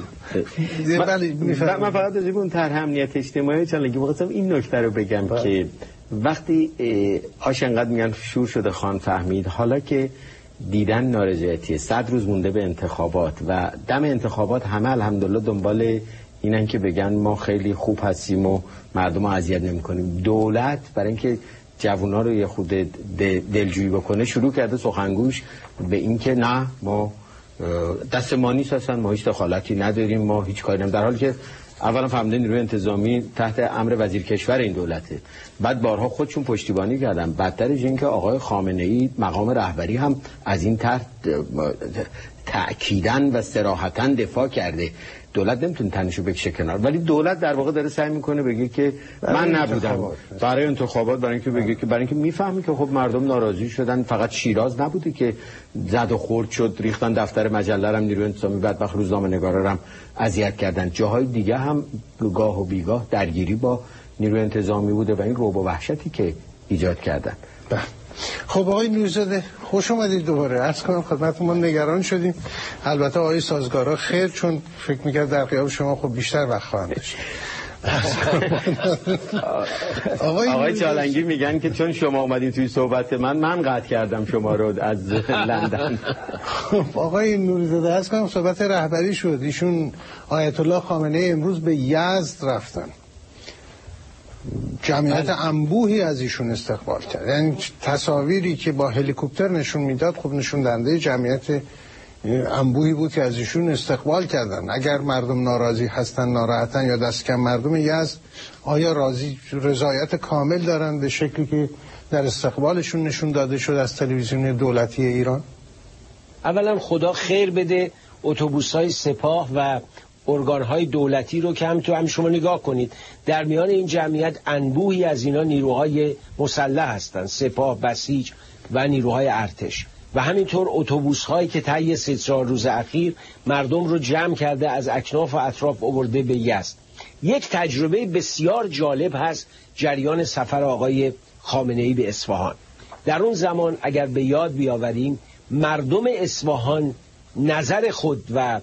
من فقط از اون طرح امنیت اجتماعی چالنگی می‌خواستم این نکته رو بگم که وقتی آش انقدر میگن شور شده خان فهمید، حالا که دیدن نارضایتی 100 روز مونده به انتخابات و دم انتخابات همه الحمدلله دنبال اینن که بگن ما خیلی خوب هستیم و مردم رو اذیت نمی‌کنیم. دولت برای اینکه جوونا رو یه خود دلجویی بکنه شروع کرده سخنگوش به این که نه ما دست ما نیست، اصلا ما هیچ دخالتی نداریم، ما هیچ کاری نمی‌کنیم، در حالی که اولا فهمیدن نیروی انتظامی تحت امر وزیر کشور این دولته. بعد بارها خودشون پشتیبانی کردن. بدترش این که آقای خامنه‌ای مقام رهبری هم از این طرح تأکیداً و صراحتاً دفاع کرده. دولت نمیتونه تنشو بکشه کنار، ولی دولت در واقع داره سعی میکنه بگه که من نبودم برای انتخابات، برای اینکه بگه که برای اینکه میفهمی که خب مردم ناراضی شدن. فقط شیراز نبوده که زد و خورد شد، ریختن دفتر مجله هم نیروی انتظامی، بعد وقت روزنامه‌نگارا هم اذیت کردن. جاهای دیگه هم گاه و بیگاه درگیری با نیروی انتظامی بوده و این رعب و وحشتی که ایجاد کردن. خب آقای نوری‌زاده خوش اومدید دوباره. عرض کنم خدمتتون ما نگران شدیم. البته آقای سازگارا خیر، چون فکر می‌کرد در غیاب شما خب بیشتر وقت خواهند داشت. آقای چالنگی میگن که چون شما اومدین توی صحبت من قطع کردم شما رو از لندن. خب آقای نوری‌زاده عرض کنم صحبت رهبری شد. ایشون آیت الله خامنه‌ای امروز به یزد رفتن. جمعیت انبوهی از ایشون استقبال کرد. یعنی تصاویری که با هلیکوپتر نشون میداد خب نشون دهنده جمعیت انبوهی بود که از ایشون استقبال کردن. اگر مردم ناراضی هستن، ناراحتن یا دست کم مردم یزد آیا رضایت کامل دارن به شکلی که در استقبالشون نشون داده شد از تلویزیون دولتی ایران؟ اولا خدا خیر بده اتوبوس‌های سپاه و ارگان‌های دولتی رو که هم شما نگاه کنید، در میان این جمعیت انبوهی از اینا نیروهای مسلح هستند، سپاه، بسیج و نیروهای ارتش، و همینطور اتوبوس‌هایی که طی 3-4 روز اخیر مردم رو جمع کرده از اکناف و اطراف آورده به یزد. یک تجربه بسیار جالب هست جریان سفر آقای خامنه‌ای به اصفهان. در اون زمان اگر به یاد بیاوریم مردم اصفهان نظر خود و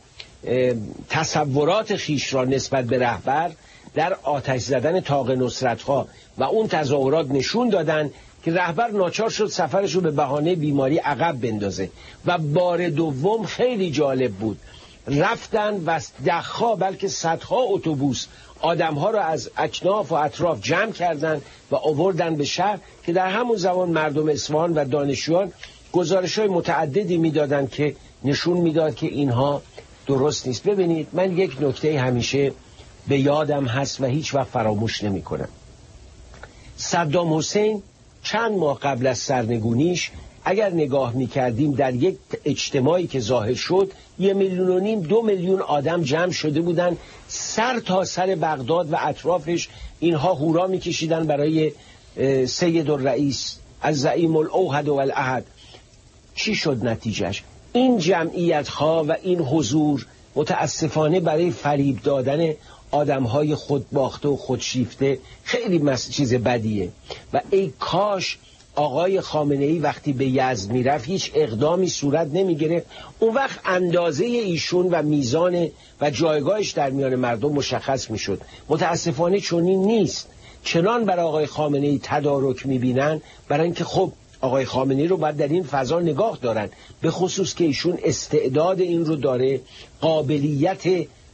تصورات خیش را نسبت به رهبر در آتش زدن طاق نصرت‌ها و اون تظاهرات نشون دادن که رهبر ناچار شد سفرش رو به بهانه بیماری عقب بندازه. و بار دوم خیلی جالب بود، رفتن و ده‌ها بلکه صدها اتوبوس آدم‌ها را از اکناف و اطراف جمع کردن و آوردن به شهر که در همون زمان مردم اصفهان و دانشجویان گزارش‌های متعددی میدادند که نشون میداد که اینها درست نیست. ببینید من یک نکته همیشه به یادم هست و هیچ وقت فراموش نمی‌کنم. صدام حسین چند ماه قبل از سرنگونیش اگر نگاه می‌کردیم در یک اجتماعی که ظاهر شد 1.5 میلیون 2 میلیون آدم جمع شده بودن، سر تا سر بغداد و اطرافش اینها هورا می‌کشیدن برای سید الرئیس الزعیم الاوحد والاحد. چی شد نتیجهش؟ این جمعیت‌ها و این حضور متاسفانه برای فریب دادن آدم‌های خودباخته و خودشیفته خیلی چیز بدیه. و ای کاش آقای خامنه‌ای وقتی به یزد میرفت هیچ اقدامی صورت نمیگرفت، اون وقت اندازه ایشون و میزان و جایگاهش در میان مردم مشخص میشد. متاسفانه چنین نیست. چنان برای آقای خامنه‌ای تدارک میبینن برای اینکه خب آقای خامنه‌ای رو باید در این فضا نگاه دارن، به خصوص که ایشون استعداد این رو داره، قابلیت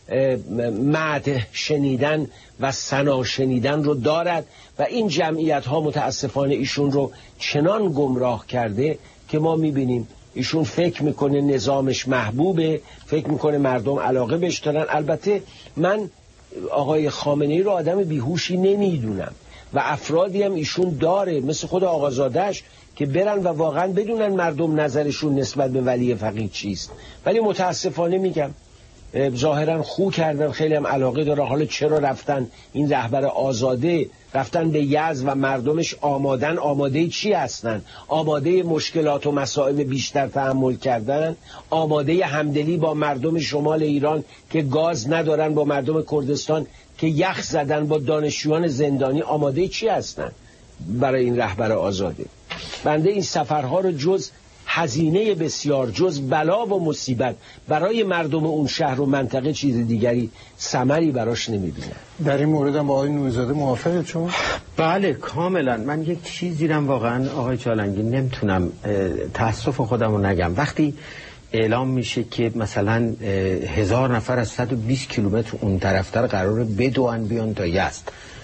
مدح شنیدن و ثنا شنیدن رو دارد و این جمعیت ها متاسفانه ایشون رو چنان گمراه کرده که ما میبینیم ایشون فکر میکنه نظامش محبوبه، فکر میکنه مردم علاقه بهش دارن. البته من آقای خامنه‌ای رو آدم بیهوشی نمیدونم و افرادی هم ایشون داره مثل خود آقازاده‌اش که برن و واقعا بدونن مردم نظرشون نسبت به ولی فقیه چیست، ولی متاسفانه میگم ظاهرا خو کردن، خیلی هم علاقه داره. حالا چرا رفتن این رهبر آزاده رفتن به یزد و مردمش آماده چی هستن؟ آماده مشکلات و مصائب بیشتر تحمل کردن، آماده همدلی با مردم شمال ایران که گاز ندارن، با مردم کردستان که یخ زدن، با دانشجویان زندانی، آماده چی هستن برای این رهبر آزاده؟ بنده این سفرها رو جز هزینه بسیار، جز بلا و مصیبت برای مردم اون شهر و منطقه چیز دیگری ثمری براش نمیبینم. در این مورد هم با آقای نوری‌زاده موافقید شما؟ بله کاملا. من یک چیزی رم واقعا آقای چالنگی نمیتونم تأسف خودم رو نگم. وقتی اعلام میشه که مثلا 1000 نفر از 120 کیلومتر اون طرفتر قراره بدوان بیان تا یزد،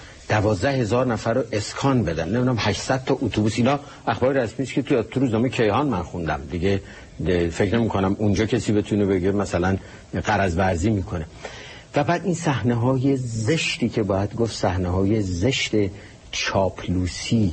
12,000 نفر رو اسکان بدن، نمیدونم 800 تا اتوبوس، اینا اخبار رسمی است که تو روزنامه کیهان من خوندم دیگه. فکر نمی کنم اونجا کسی بتونه بگه مثلا قرض ورزی میکنه. و بعد این صحنه های زشتی که باید گفت صحنه های زشت چاپلوسی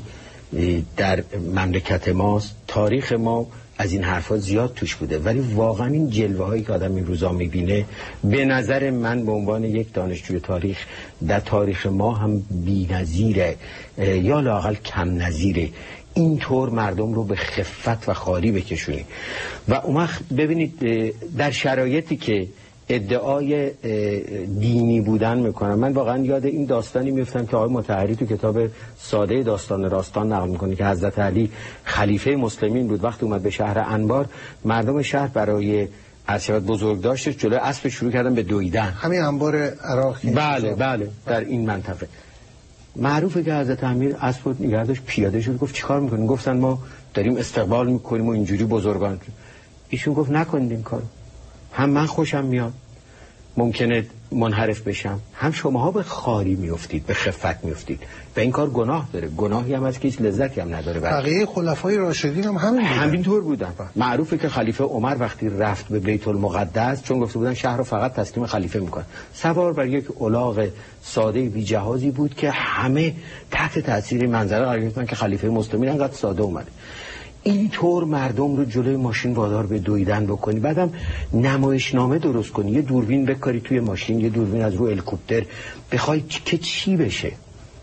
در مملکت ماست. تاریخ ما از این حرفا زیاد توش بوده، ولی واقعا این جلوه هایی که آدم این روزا میبینه به نظر من به عنوان یک دانشجوی تاریخ در تاریخ ما هم بی‌نظیره یا لااقل کم نظیره. اینطور مردم رو به خفت و خاری بکشونی و اون وقت ببینید در شرایطی که ادعای دینی بودن میکنم. من واقعا یاد این داستانی میفتم که آقای مطهری تو کتاب ساده داستان راستان نقل میکنه که حضرت علی خلیفه مسلمین بود، وقتی اومد به شهر انبار مردم شهر برای ارشاد بزرگ داشتش جلوی اسب شروع کردن به دویدن. همین انبار عراق. بله بله در این منطقه معروفه که حضرت امیر اسب نگه داشت، پیاده شد، گفت چیکار میکنین؟ گفتن ما داریم استقبال میکنیم و اینجوری بزرگان. ایشون گفت نکنید این کارو، هم من خوشم میاد ممکنه منحرف بشم، هم شماها به خاری میافتید، به خفت میافتید و این کار گناه داره، گناهی هم از که هیچ لذتی هم نداره. بقیه خلفای راشدین هم همینطور بودن. معروفه که خلیفه عمر وقتی رفت به بیت المقدس، چون گفته بودن شهر رو فقط تسلیم خلیفه میکنه، سوار بر یک الاغ ساده بی جهازی بود که همه تحت تاثیر منظره قرار گرفتن که خلیفه مسلمین انقدر ساده اومده. اینطور مردم رو جلوی ماشین وادار به دویدن بکنی، بعدم نمایشنامه درست کنی، یه دوربین بکاری توی ماشین، یه دوربین از رو هلیکوپتر بخوای که چی بشه.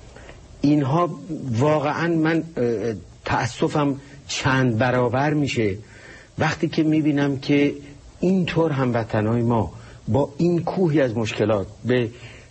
اینها واقعا من تأسفم چند برابر میشه وقتی که میبینم که اینطور هموطنای ما با این کوهی از مشکلات به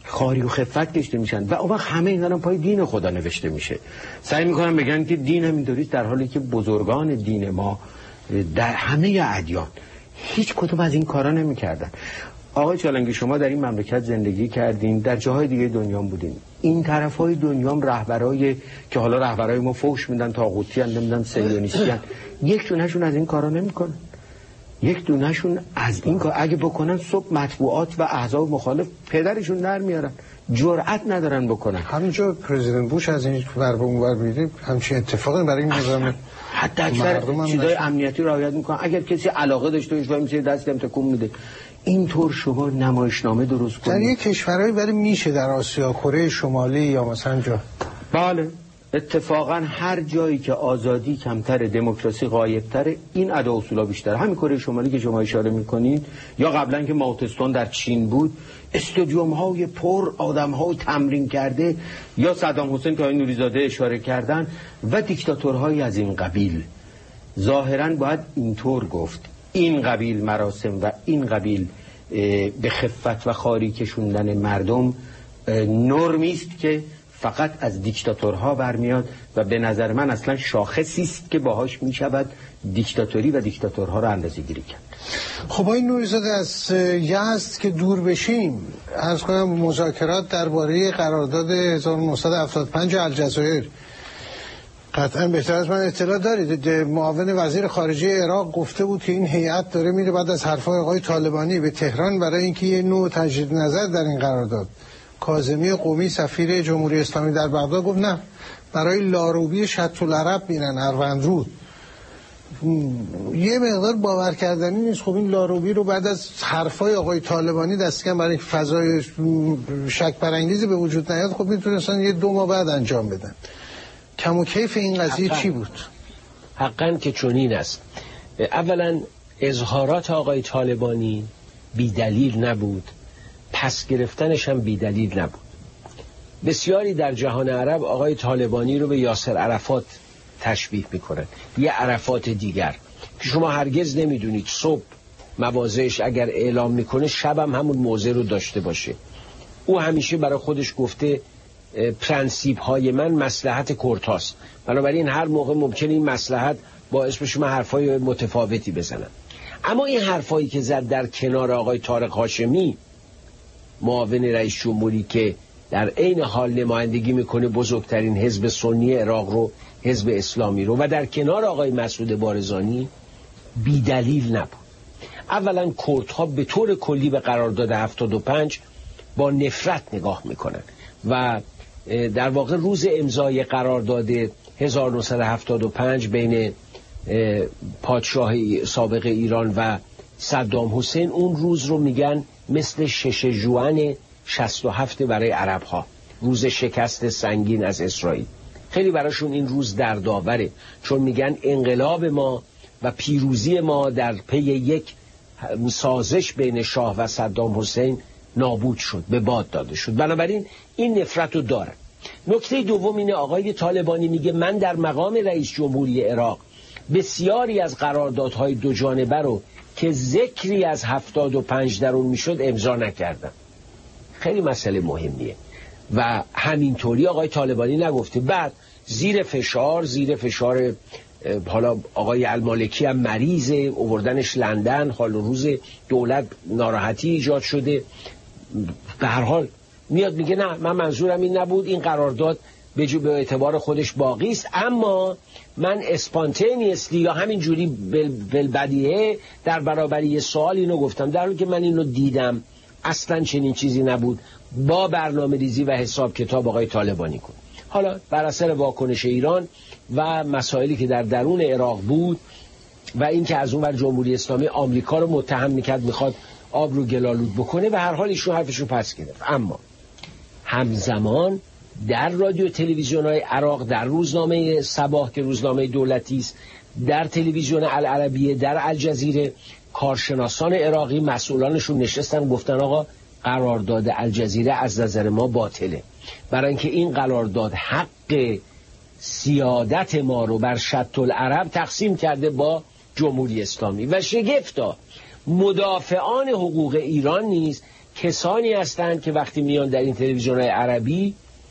خاری و خفت کشته میشن و اون وقت همه اینا پای دین خدا نوشته میشه. سعی میکنن بگن که دین هم اینطوری، در حالی که بزرگان دین ما در همه ادیان هیچ کدوم از این کارا نمیکردن. آقای چالنگی شما در این مملکت زندگی کردین، در جاهای دیگه دنیا بودین، این طرفای دنیا هم رهبرای که حالا رهبرای ما فوش میدن، طاغوتی ان، نمیدن صهیونیستی ان، یک دونهشون از این کارا نمیکنن. یک دونهشون از این کار اگه بکنن صبح مطبوعات و احزاب مخالف پدرشون در میارن، جرأت ندارن بکنن. همینجا پرزیدنت بوش از این ور به اون ور میره، همچین اتفاقی برای این نظام حتی اکثر چیزای امنیتی رعایت میکنن. اگر کسی علاقه داشته باشه میشه دست تکون میده. اینطور شما نمایشنامه درست کنید. در یک کشورهایی برای میشه در آسیا، کره شمالی یا مثلا جا. بله اتفاقا هر جایی که آزادی کمتر، دموکراسی غایب‌تر، این ادا اصولا بیشتر. همین کره شمالی که شما اشاره میکنید، یا قبلا که ماوتستون در چین بود، استادیوم‌های پر آدم‌ها تمرین کرده، یا صدام حسین که آقای نوری‌زاده اشاره کردن و دیکتاتورهای از این قبیل. ظاهراً باید اینطور گفت، این قبیل مراسم و این قبیل به خفت و خاری کشوندن مردم نرمی است که فقط از دیکتاتورها برمیاد و به نظر من اصلا شاخصی است که باهاش میشود دیکتاتوری و دیکتاتورها رو اندازه‌گیری کرد. خب آقای نوری‌زاده از یزد که دور بشیم، عرض کنم مذاکرات درباره قرارداد 1975 الجزایر، قطعا بهتر از من اطلاع دارید، معاون وزیر خارجه عراق گفته بود که این هیئت داره میره بعد از حرفای آقای طالبانی به تهران برای اینکه یه نوع تجدید نظر در این قرارداد. کاظمی قومی سفیر جمهوری اسلامی در بغداد گفت نه، برای لاروبی شط العرب میرن، اروندرود. یه مقدار باور کردنی نیست. خب این لاروبی رو بعد از حرفای آقای طالبانی دست کم برای فضای شک برانگیزی به وجود نیاد، خب میتونستن یه 2 ماه بعد انجام بدن. کم و کیف این قضیه چی بود؟ حقاً که چنین است. اولا اظهارات آقای طالبانی بی دلیل نبود، پس گرفتنش هم بی دلیل نبود. بسیاری در جهان عرب آقای طالبانی رو به یاسر عرفات تشبیه میکنن، یه عرفات دیگر که شما هرگز نمیدونید صبح مواضعش اگر اعلام میکنه شبم همون موضع رو داشته باشه. او همیشه برای خودش گفته پرنسیپ های من مصلحت کردهاست، بنابراین هر موقع ممکنه این مصلحت باعث بشه من حرفای متفاوتی بزنم. اما این حرفایی که زد در کنار آقای طارق هاشمی، معاون رئیس جمهوری که در عین حال نمایندگی میکنه بزرگترین حزب سنی عراق رو، حزب اسلامی رو، و در کنار آقای مسعود بارزانی، بی دلیل نبود. اولا کردها به طور کلی به قرارداد 75 با نفرت نگاه میکنن و در واقع روز امضای قرارداد 1975 بین پادشاه سابق ایران و صدام حسین، اون روز رو میگن مثل 6 ژوئن 67 برای عرب ها، روز شکست سنگین از اسرائیل. خیلی براشون این روز دردآوره، چون میگن انقلاب ما و پیروزی ما در پی یک سازش بین شاه و صدام حسین نابود شد، به باد داده شد. بنابراین این نفرت رو داره. نکته دوم اینه آقای طالبانی میگه من در مقام رئیس جمهوری عراق بسیاری از قراردادهای دو جانبه رو که ذکری از 75 در اون میشد امضا نکردم. خیلی مسئله مهمیه و همینطوری آقای طالبانی نگفته. بعد زیر فشار حالا آقای المالکی هم مریضه، آوردنش لندن، حال و روز دولت ناراحتی ایجاد شده، به هر حال میاد میگه نه من منظورم این نبود، این قرارداد به اعتبار خودش باقی است، اما من اسپانتینیسلی یا همین جوری بالبدیهه در برابر یه سوال اینو گفتم، در حالی که من اینو دیدم اصلا چنین چیزی نبود. با برنامه ریزی و حساب کتاب آقای طالبانی کن. حالا بر اثر واکنش ایران و مسائلی که در درون عراق بود و اینکه از اون ور جمهوری اسلامی آمریکا رو متهم میکرد میخواد آب رو گلالود بکنه، و هر حال ایشون حرفشو پس گرفت. اما همزمان در رادیو تلویزیون‌های عراق، در روزنامه صباح که روزنامه دولتی است، در تلویزیون العربیه، در الجزیره، کارشناسان عراقی مسئولانشون نشستن گفتن آقا قرارداد الجزیره از نظر ما باطله، برای اینکه این قرارداد حق سیادت ما رو بر شط العرب تقسیم کرده با جمهوری اسلامی. و شگفتا مدافعان حقوق ایران نیز کسانی هستند که وقتی میان در این تلویزیون‌های عربی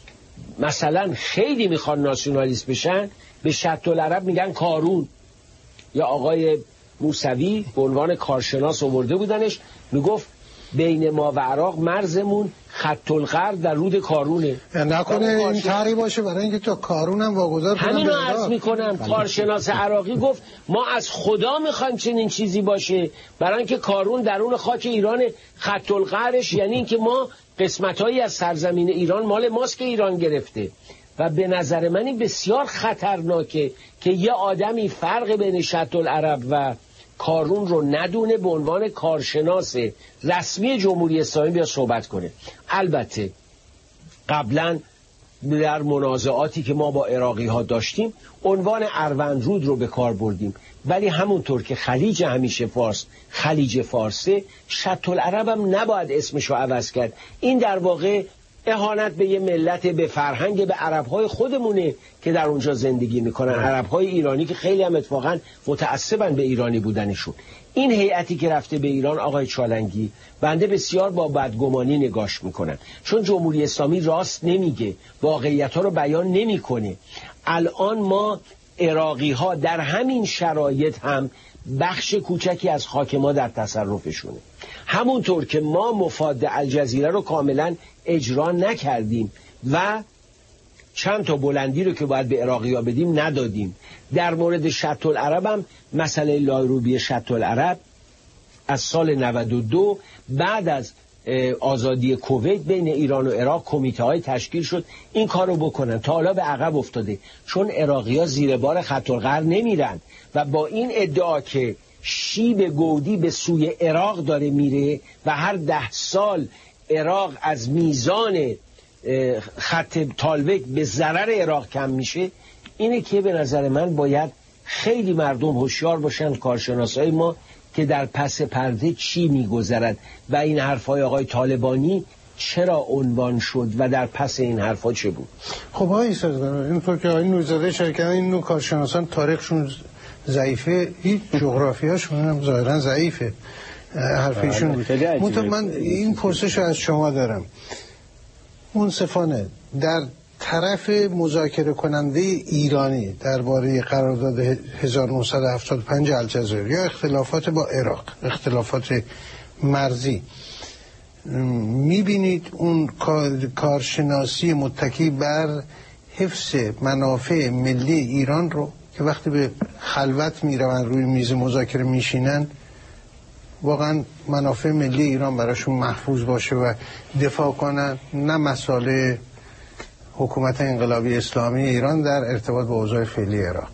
مثلا خیلی میخوان ناسیونالیست بشن، به شط العرب میگن کارون. یا آقای موسوی به عنوان کارشناس آورده بودنش، میگفت بین ما و عراق مرزمون خط الغرب در رود کارونه. نکنه این طرحی باشه برای اینکه تا کارون هم واگذار کنن. همینو عرض میکنم. کارشناس عراقی گفت ما از خدا میخوایم چنین چیزی باشه، برای اینکه کارون درون خاک ایران، خط الغربش یعنی اینکه ما قسمتایی از سرزمین ایران مال ماست که ایران گرفته. و به نظر من این بسیار خطرناکه که یه آدمی فرق بین شط العرب و کارون رو ندونه، به عنوان کارشناس رسمی جمهوری اسلامی بیا صحبت کنه. البته قبلا در منازعاتی که ما با عراقی ها داشتیم عنوان اروندرود رو به کار بردیم، ولی همونطور که خلیج همیشه فارس خلیج فارسه، شط العرب هم نباید اسمش رو عوض کرد. این در واقع اهانت به یه ملت، به فرهنگ، به عربهای خودمونه که در اونجا زندگی میکنن، عربهای ایرانی که خیلی هم اتفاقا متعصبن به ایرانی بودنشون. این هیئتی که رفته به ایران آقای چالنگی، بنده بسیار با بدگمانی نگاش میکنن، چون جمهوری اسلامی راست نمیگه، واقعیت ها رو بیان نمیکنه. الان ما عراقی ها در همین شرایط هم بخش کوچکی از خاک ما در تصرفشونه، همونطور که ما مفاد الجزیره رو کاملا اجرا نکردیم و چند تا بلندی رو که باید به عراقی ها بدیم ندادیم. در مورد شط العرب هم مسئله لایروبی شط العرب از سال 92 بعد از آزادی کویت بین ایران و عراق کمیته های تشکیل شد این کار رو بکنن. تا حالا به عقب افتاده، چون عراقی ها زیر بار خط الغرب نمیرن و با این ادعا که شیب گودی به سوی عراق داره میره و هر 10 سال عراق از میزان خط تالوک به ضرر عراق کم میشه، اینه که به نظر من باید خیلی مردم هوشیار باشن، کارشناسای ما، که در پس پرده چی میگذرد و این حرفای آقای طالبانی چرا عنوان شد و در پس این حرفا چه بود. خب آقای سازمان، اینطور که آقای نوری‌زاده اشاره کردن، این نوع کارشناسان تاریخشون ضعیفه، هیچ جغرافیاشون هم ظاهرا ضعیفه، حرفشون. من این پرسش رو از شما دارم منصفانه، در طرف مذاکره کننده ایرانی درباره قرارداد 1975 الجزایر یا اختلافات با عراق، اختلافات مرزی، میبینید اون کارشناسی متکی بر حفظ منافع ملی ایران رو که وقتی به خلوت میرون روی میز مذاکره میشینن واقعا منافع ملی ایران براشون محفوظ باشه و دفاع کنن، نه مسائل حکومت انقلابی اسلامی ایران در ارتباط با اوضاع فعلی عراق؟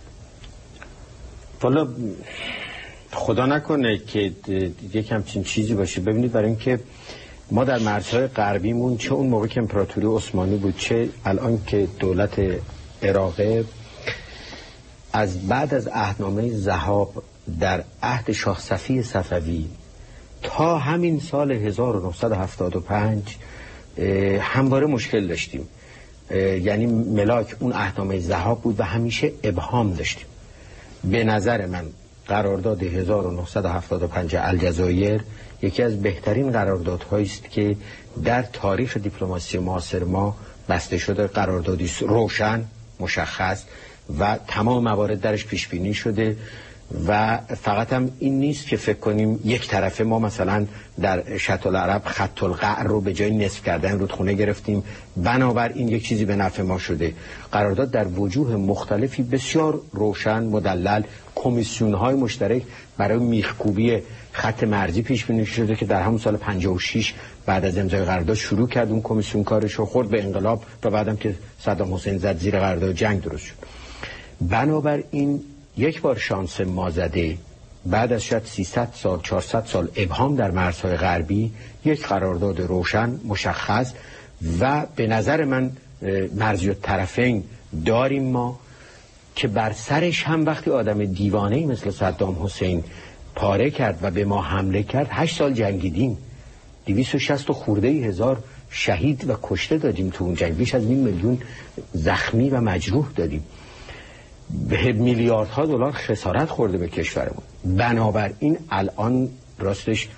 والا خدا نکنه که یک همچین چیزی باشه. ببینید، برای اینکه ما در مرزهای غربیمون، چه اون موقع که امپراتوری عثمانی بود، چه الان که دولت عراقه، از بعد از عهدنامه ذهاب در عهد شاه صفی صفوی تا همین سال 1975 همواره مشکل داشتیم. یعنی ملاک اون عهدنامه ذهاب بود و همیشه ابهام داشتیم. به نظر من قرارداد 1975 الجزایر یکی از بهترین قراردادهایی است که در تاریخ دیپلماسی معاصر ما بسته شده. قراردادی روشن، مشخص و تمام موارد درش پیش بینی شده و فقط هم این نیست که فکر کنیم یک طرفه ما مثلا در شط العرب خط القعر رو به جای نصف کردن رودخونه گرفتیم، بنابراین یک چیزی به نفع ما شده. قرارداد در وجوه مختلفی بسیار روشن، مدلل، کمیسیون‌های مشترک برای میخکوبی خط مرزی پیش بینی شده که در همون سال 56 بعد از امضای قرارداد شروع کرد اون کمیسیون کارش رو، خورد به انقلاب و بعدم که صدام حسین زد زیر قرارداد جنگ درست شد. بنابراین یک بار شانس ما زده بعد از شاید 300 سال 400 سال ابهام در مرزهای غربی، یک قرارداد روشن، مشخص و به نظر من مرزی الطرفین داریم ما که بر سرش هم وقتی آدم دیوانه‌ای مثل صدام حسین پاره کرد و به ما حمله کرد 8 سال جنگیدیم، 260 خورده هزار شهید و کشته دادیم تو اون جنگ، بیش از 2 میلیون زخمی و مجروح دادیم، به میلیاردها دلار خسارت خورده به کشورمون. بنابراین الان راستش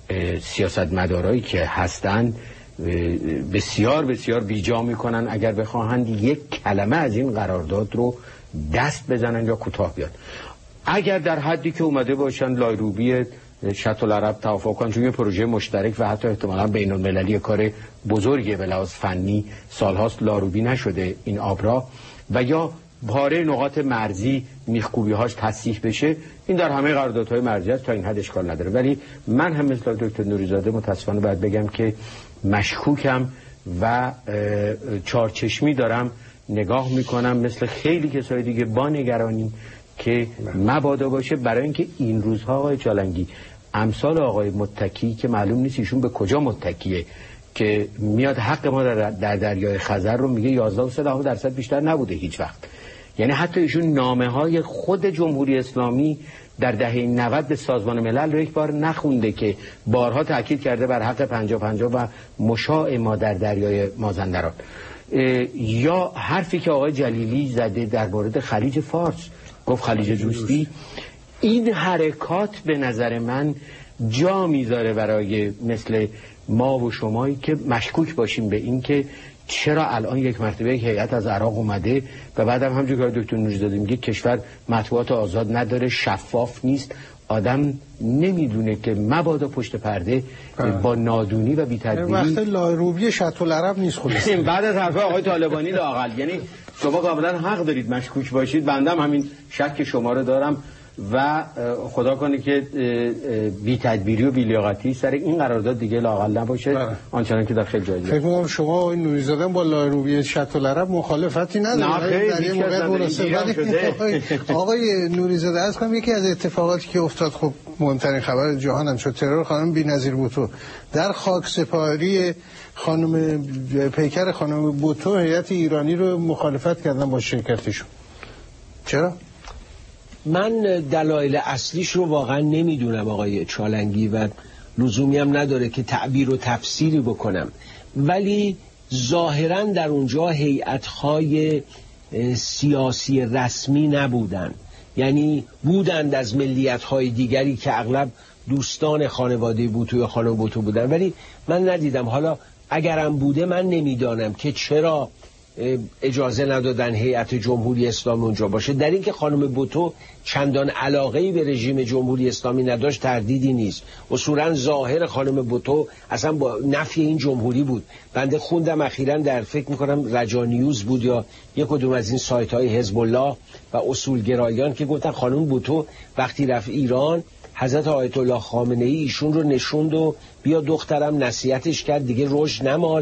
سیاستمدارایی که هستند بسیار بسیار بیجا میکنن اگر بخواهند یک کلمه از این قرارداد رو دست بزنن یا کوتاه بیاد. اگر در حدی که اومده باشن لایروبی شط العرب توافق کنن، چون یه پروژه مشترک و حتی احتمالاً بین المللی کار بزرگیه به لحاظ فنی، سالهاست لاروبی نشده این آبراه، و یا پاره نقاط مرزی میخکوبی‌هاش تصحیح بشه، این در همه قراردادهای مرزی است، تا این حد اشکال نداره. ولی من هم مثل دکتر نوری‌زاده متاسفانه باید بگم که مشکوکم و چارچشمی دارم نگاه میکنم مثل خیلی کسای دیگه با نگرانی که مبادا باشه، برای اینکه این روزها آقای چالنگی امثال آقای متکی که معلوم نیست ایشون به کجا متکیه که میاد حق ما در دریای خزر رو میگه 11.3% بیشتر نبوده هیچ وقت. یعنی حتی ایشون نامه های خود جمهوری اسلامی در دهه 90 به سازمان ملل رو یک بار نخونده که بارها تاکید کرده بر حق 50-50 و مشاع ما در دریای مازندران. یا حرفی که آقای جلیلی زده در مورد خلیج فارس، گفت خلیج دوستی. این حرکات به نظر من جا میذاره برای مثل ما و شمایی که مشکوک باشیم به این که چرا الان یک مرتبه یک هیئت از عراق اومده و بعدم همونجوری که دکتر نوری‌زاده میگه کشور مطبوعات آزاد نداره، شفاف نیست، آدم نمیدونه که مبادا پشت پرده با نادونی و بی‌تدبیری وقت لایروبی شط العرب نیست خلاص. بعد از حرف آقای طالبانی لااقل، یعنی شما کاملا حق دارید مشکوک باشید، بنده همین شک شما رو دارم و خدا کنه که بی‌تدبیری و بی‌لیاقتی سر این قرارداد دیگه لااقل نباشه آنچنان که در خیلی جای دیگه. فکر می‌کنم شما آقای نوری‌زاده با لایروبی شط العرب مخالفتی ندارید. آقای نوری‌زاده از کنم یکی از اتفاقاتی که افتاد، خب مهمترین خبر جهان هم شد ترور خانم بی‌نظیر بوتو در خاکسپاری خانم پیکر خانم بوتو. هیئت ایرانی رو مخالفت کردن با شرکتشون. چرا؟ من دلایل اصلیش رو واقعا نمیدونم آقای چالنگی و لزومی هم نداره که تعبیر و تفسیری بکنم، ولی ظاهرا در اونجا هیئت‌های سیاسی رسمی نبودن، یعنی بودند از ملیت‌های دیگری که اغلب دوستان خانواده بوتو یا خانم بوتو بودن، ولی من ندیدم. حالا اگرم بوده من نمیدانم که چرا اجازه ندادن هیئت جمهوری اسلامی اونجا باشه. در این که خانم بوتو چندان علاقه‌ای به رژیم جمهوری اسلامی نداشت تردیدی نیست. اصولا ظاهر خانم بوتو اصلا با نفی این جمهوری بود. بنده خوندم اخیراً در فکر می‌کنم رجا نیوز بود یا یک کدوم از این سایت‌های حزب الله و اصولگرایان که گفتن خانم بوتو وقتی رفت ایران حضرت آیت الله خامنه‌ای ایشون رو نشوند و بیا دخترم نصیحتش کرد دیگه رژ نمال،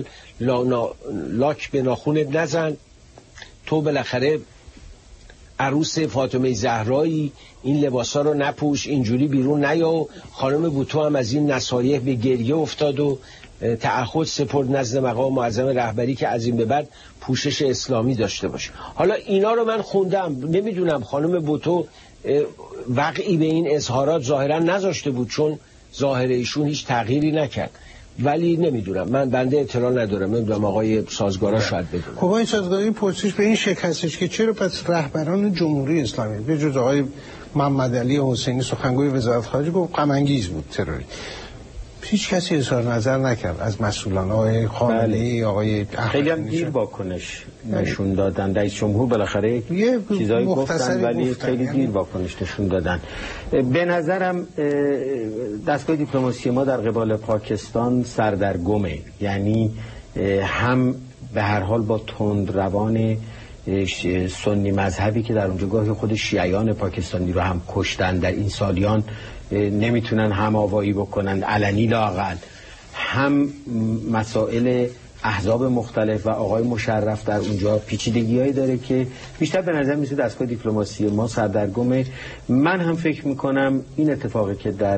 لاک به ناخونت نزن، تو بالاخره عروس فاطمه زهرایی، این لباسا رو نپوش، اینجوری بیرون نیا. و خانم بوتو هم از این نصایح به گریه افتاد و تعهد سپرد نزد مقام معظم رهبری که از این به بعد پوشش اسلامی داشته باشه. حالا اینا رو من خوندم، نمیدونم خانم بوتو وقعی به این اظهارات ظاهرا نذاشته بود چون ظاهر ایشون هیچ تغییری نکرد، ولی نمیدونم، من بنده اطلاع ندارم، نمیدونم آقای سازگارا شاید بدونم. خب این سازگاری پرسش به این شکل هستش که چرا پس رهبران جمهوری اسلامی به جز آقای محمد علی حسینی سخنگوی وزارت خارجه گفت غم انگیز بود تروری، هیچ کسی اظهار نظر نکرد از مسئولان، آقای خامنه‌ای، آقای خیلی هم دیر واکنش نشون دادن. رئیس جمهور بالاخره چیزایی گفتن ولی خیلی دیر واکنش نشون دادن. به نظرم دستگاه دیپلماسی ما در قبال پاکستان سردرگمه، یعنی هم به هر حال با تندروان سنی مذهبی که در اونجا گاهی خود شیعیان پاکستانی رو هم کشتن در این سالیان نمیتونن هم آوایی بکنن علنی لااقل، هم مسائل احزاب مختلف و آقای مشرف در اونجا پیچیدگی‌هایی داره که بیشتر به نظر میاد دستگاه دیپلماسی ما سردرگمه. من هم فکر میکنم این اتفاقی که در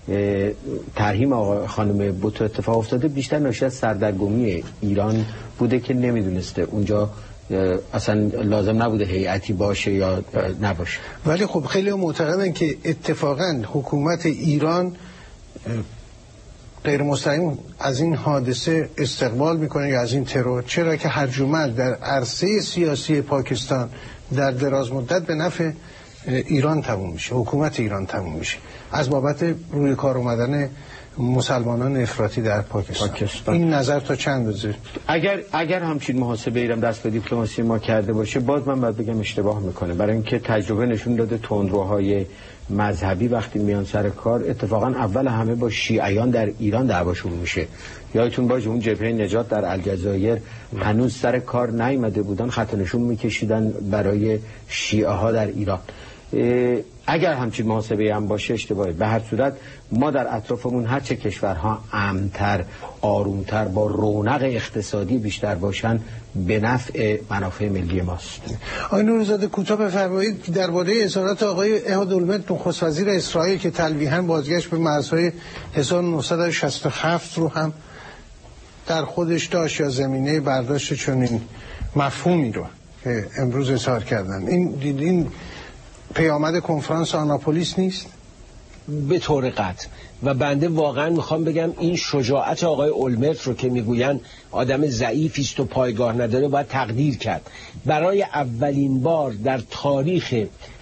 ترحیم آقای خانم بوتو اتفاق افتاده بیشتر ناشی از سردرگمی ایران بوده که نمیدونسته اونجا اصلا لازم نبوده هیئتی باشه یا نباشه. ولی خب خیلی معتقدن که اتفاقا حکومت ایران غیر مستقیم از این حادثه استقبال میکنه یا از این ترور، چرا که هرج و مرج در عرصه سیاسی پاکستان در دراز مدت به نفع ایران تموم میشه، حکومت ایران تموم میشه، از بابت روی کار اومدن مسلمانان افراطی در پاکستان. این نظر تا چند روزه؟ اگر همچین محاسبه ایران دست به دیپلماسی ما کرده باشه، باز من باید بگم اشتباه میکنه، برای اینکه تجربه نشون داده تندروهای مذهبی وقتی میان سر کار اتفاقا اول همه با شیعیان در ایران دعوا شروع میشه. یادتون باشه اون جبهه نجات در الجزایر هنوز سر کار نیامده بودن، خط نشون میکشیدن برای شیعه ها در ایران. اگر همچین محاسبه هم باشه اشتباهه. به هر صورت ما در اطرافمون هر چه کشورها امن‌تر، آرومتر، با رونق اقتصادی بیشتر باشن، به نفع منافع ملی ماست. آقای نوری‌زاده کوتاه بفرمایید درباره اظهارات آقای احاد اولمرت نخست وزیر اسرائیل که تلویحاً بازگشت به مرزهای 1967 رو هم در خودش داشت، یا زمینه برداشت چنین مفهومی رو که امروز اظهار کردن. این پیامد کنفرانس آناپولیس نیست؟ به طور قطع. و بنده واقعا میخوام بگم این شجاعت آقای اولمرت رو که میگوین آدم ضعیفی است و پایگاه نداره باید تقدیر کرد. برای اولین بار در تاریخ،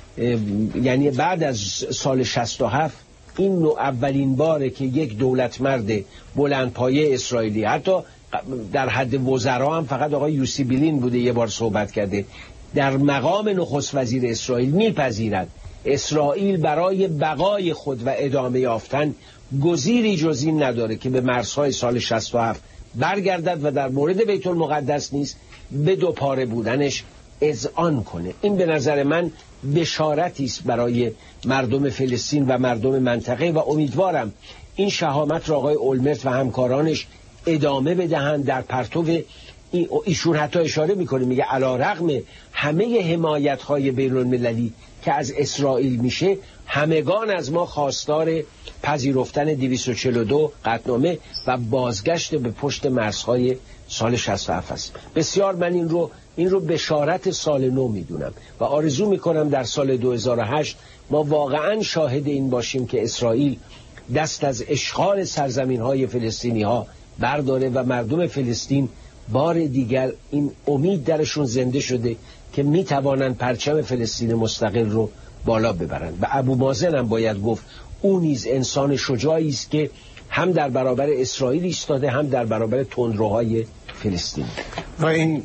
یعنی بعد از سال 67، این اولین باره که یک دولت مرد بلندپایه اسرائیلی، حتی در حد وزرا هم فقط آقای یوسی بیلین بوده یه بار صحبت کرده، در مقام نخست وزیر اسرائیل میپذیرد اسرائیل برای بقای خود و ادامه یافتن گزیری جز این نداره که به مرزهای سال 67 برگردد و در مورد بیت المقدس نیز به دو پاره بودنش اذعان کنه. این به نظر من بشارتی است برای مردم فلسطین و مردم منطقه و امیدوارم این شهامت را آقای اولمرت و همکارانش ادامه بدهند. در پرتو ایشون حتی اشاره میکنه، میگه علیرغم همه حمایت‌های بین‌المللی که از اسرائیل میشه، همگان از ما خواستار پذیرفتن 242 قطعنامه و بازگشت به پشت مرزهای سال 67 است. بسیار من این رو بشارت سال نو میدونم و آرزو میکنم در سال 2008 ما واقعا شاهد این باشیم که اسرائیل دست از اشغال سرزمین‌های فلسطینی ها برداره و مردم فلسطین بار دیگر این امید درشون زنده شده که میتوانند پرچم فلسطین مستقل رو بالا ببرند. و ابو مازن هم باید گفت او نیز انسان شجاعی است که هم در برابر اسرائیل ایستاده، هم در برابر تندروهای فلسطین. و این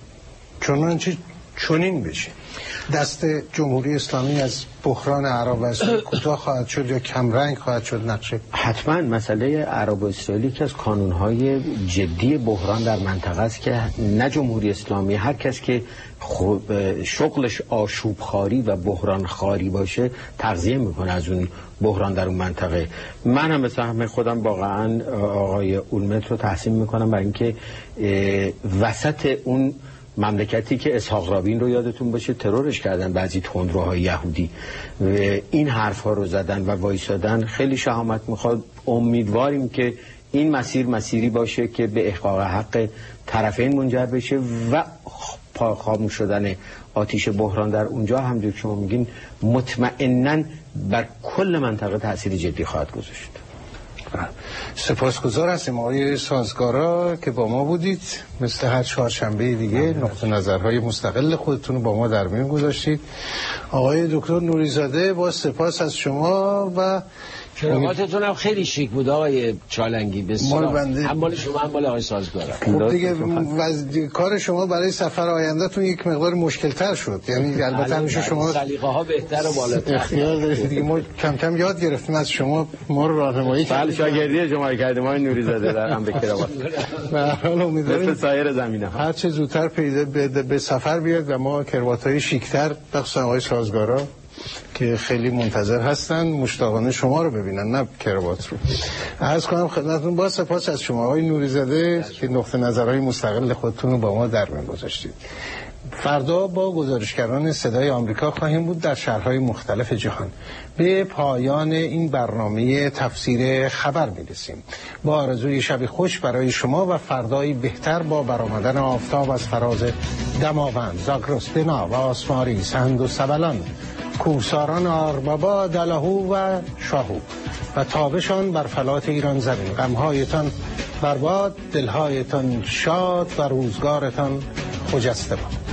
چنانچه چنین بشه دست جمهوری اسلامی از بحران عرب و اسرائیل کوتاه خواهد شد یا کمرنگ خواهد شد نقشه؟ حتما مسئله عرب و اسرائیل که از کانونهای جدی بحران در منطقه است که نه جمهوری اسلامی، هر کس که شغلش آشوب خاری و بحران خاری باشه تغذیه میکنه از اون بحران در اون منطقه. من هم به سهم خودم واقعا آقای اولمرت رو تحسین میکنم برای اینکه وسط اون مملکتی که اسحاق رابین رو یادتون باشه ترورش کردن بعضی تندروهای یهودی، این حرفا رو زدن و وایسادن، خیلی شهامت میخواد. امیدواریم که این مسیری باشه که به احقاق حق طرفین منجر بشه و خاموش شدن آتیش بحران در اونجا همونجور که شما میگین مطمئناً بر کل منطقه تأثیر جدی خواهد گذاشت. سپاسگزار هستیم آقای سازگارا که با ما بودید. مثل هر چهارشنبه دیگه نقطه نظرهای مستقل خودتون رو با ما در میون گذاشتید. آقای دکتر نوری‌زاده با سپاس از شما و کراواتتون هم خیلی شیک بود آقای چالنگی. بسیار هم مال شما هم مال آقای سازگارا. خب دیگه کار شما برای سفر آیندهتون یک مقدار مشکل تر شد، یعنی البته همیشه شما سلیقه ها بهتر و بالاتر اختیار دارید دیگه. ما کم کم یاد گرفتیم از شما، ما رو راهنمایی کردید. شاگردی شما کردیم آقای نوری‌زاده در هم به کراوات. به هر حال امیدواریم سایر زمینه‌ها هر چه زودتر به سفر بیاد و ما کراوات‌های شیک‌تر بخصوصا آقای سازگارا که خیلی منتظر هستن مشتاقانه شما رو ببینن نه کراوات رو. عرض کنم خدمتتون با سپاس از شما آقای نوری‌زاده که نقطه نظرهای مستقل خودتون رو با ما در میون گذاشتید. فردا با گزارشگران صدای آمریکا خواهیم بود در شهرهای مختلف جهان. به پایان این برنامه تفسیر خبر میرسیم با آرزوی شب خوش برای شما و فردایی بهتر با برآمدن آفتاب از فراز دماوند، زاگرس، دنا و آسماری، سند و سبلان، کوساران آربابا، دلهو و شاهو و تابشان بر فلات ایران زمین. غمهایتان برباد، دلهایتان شاد و روزگارتان خجسته باد.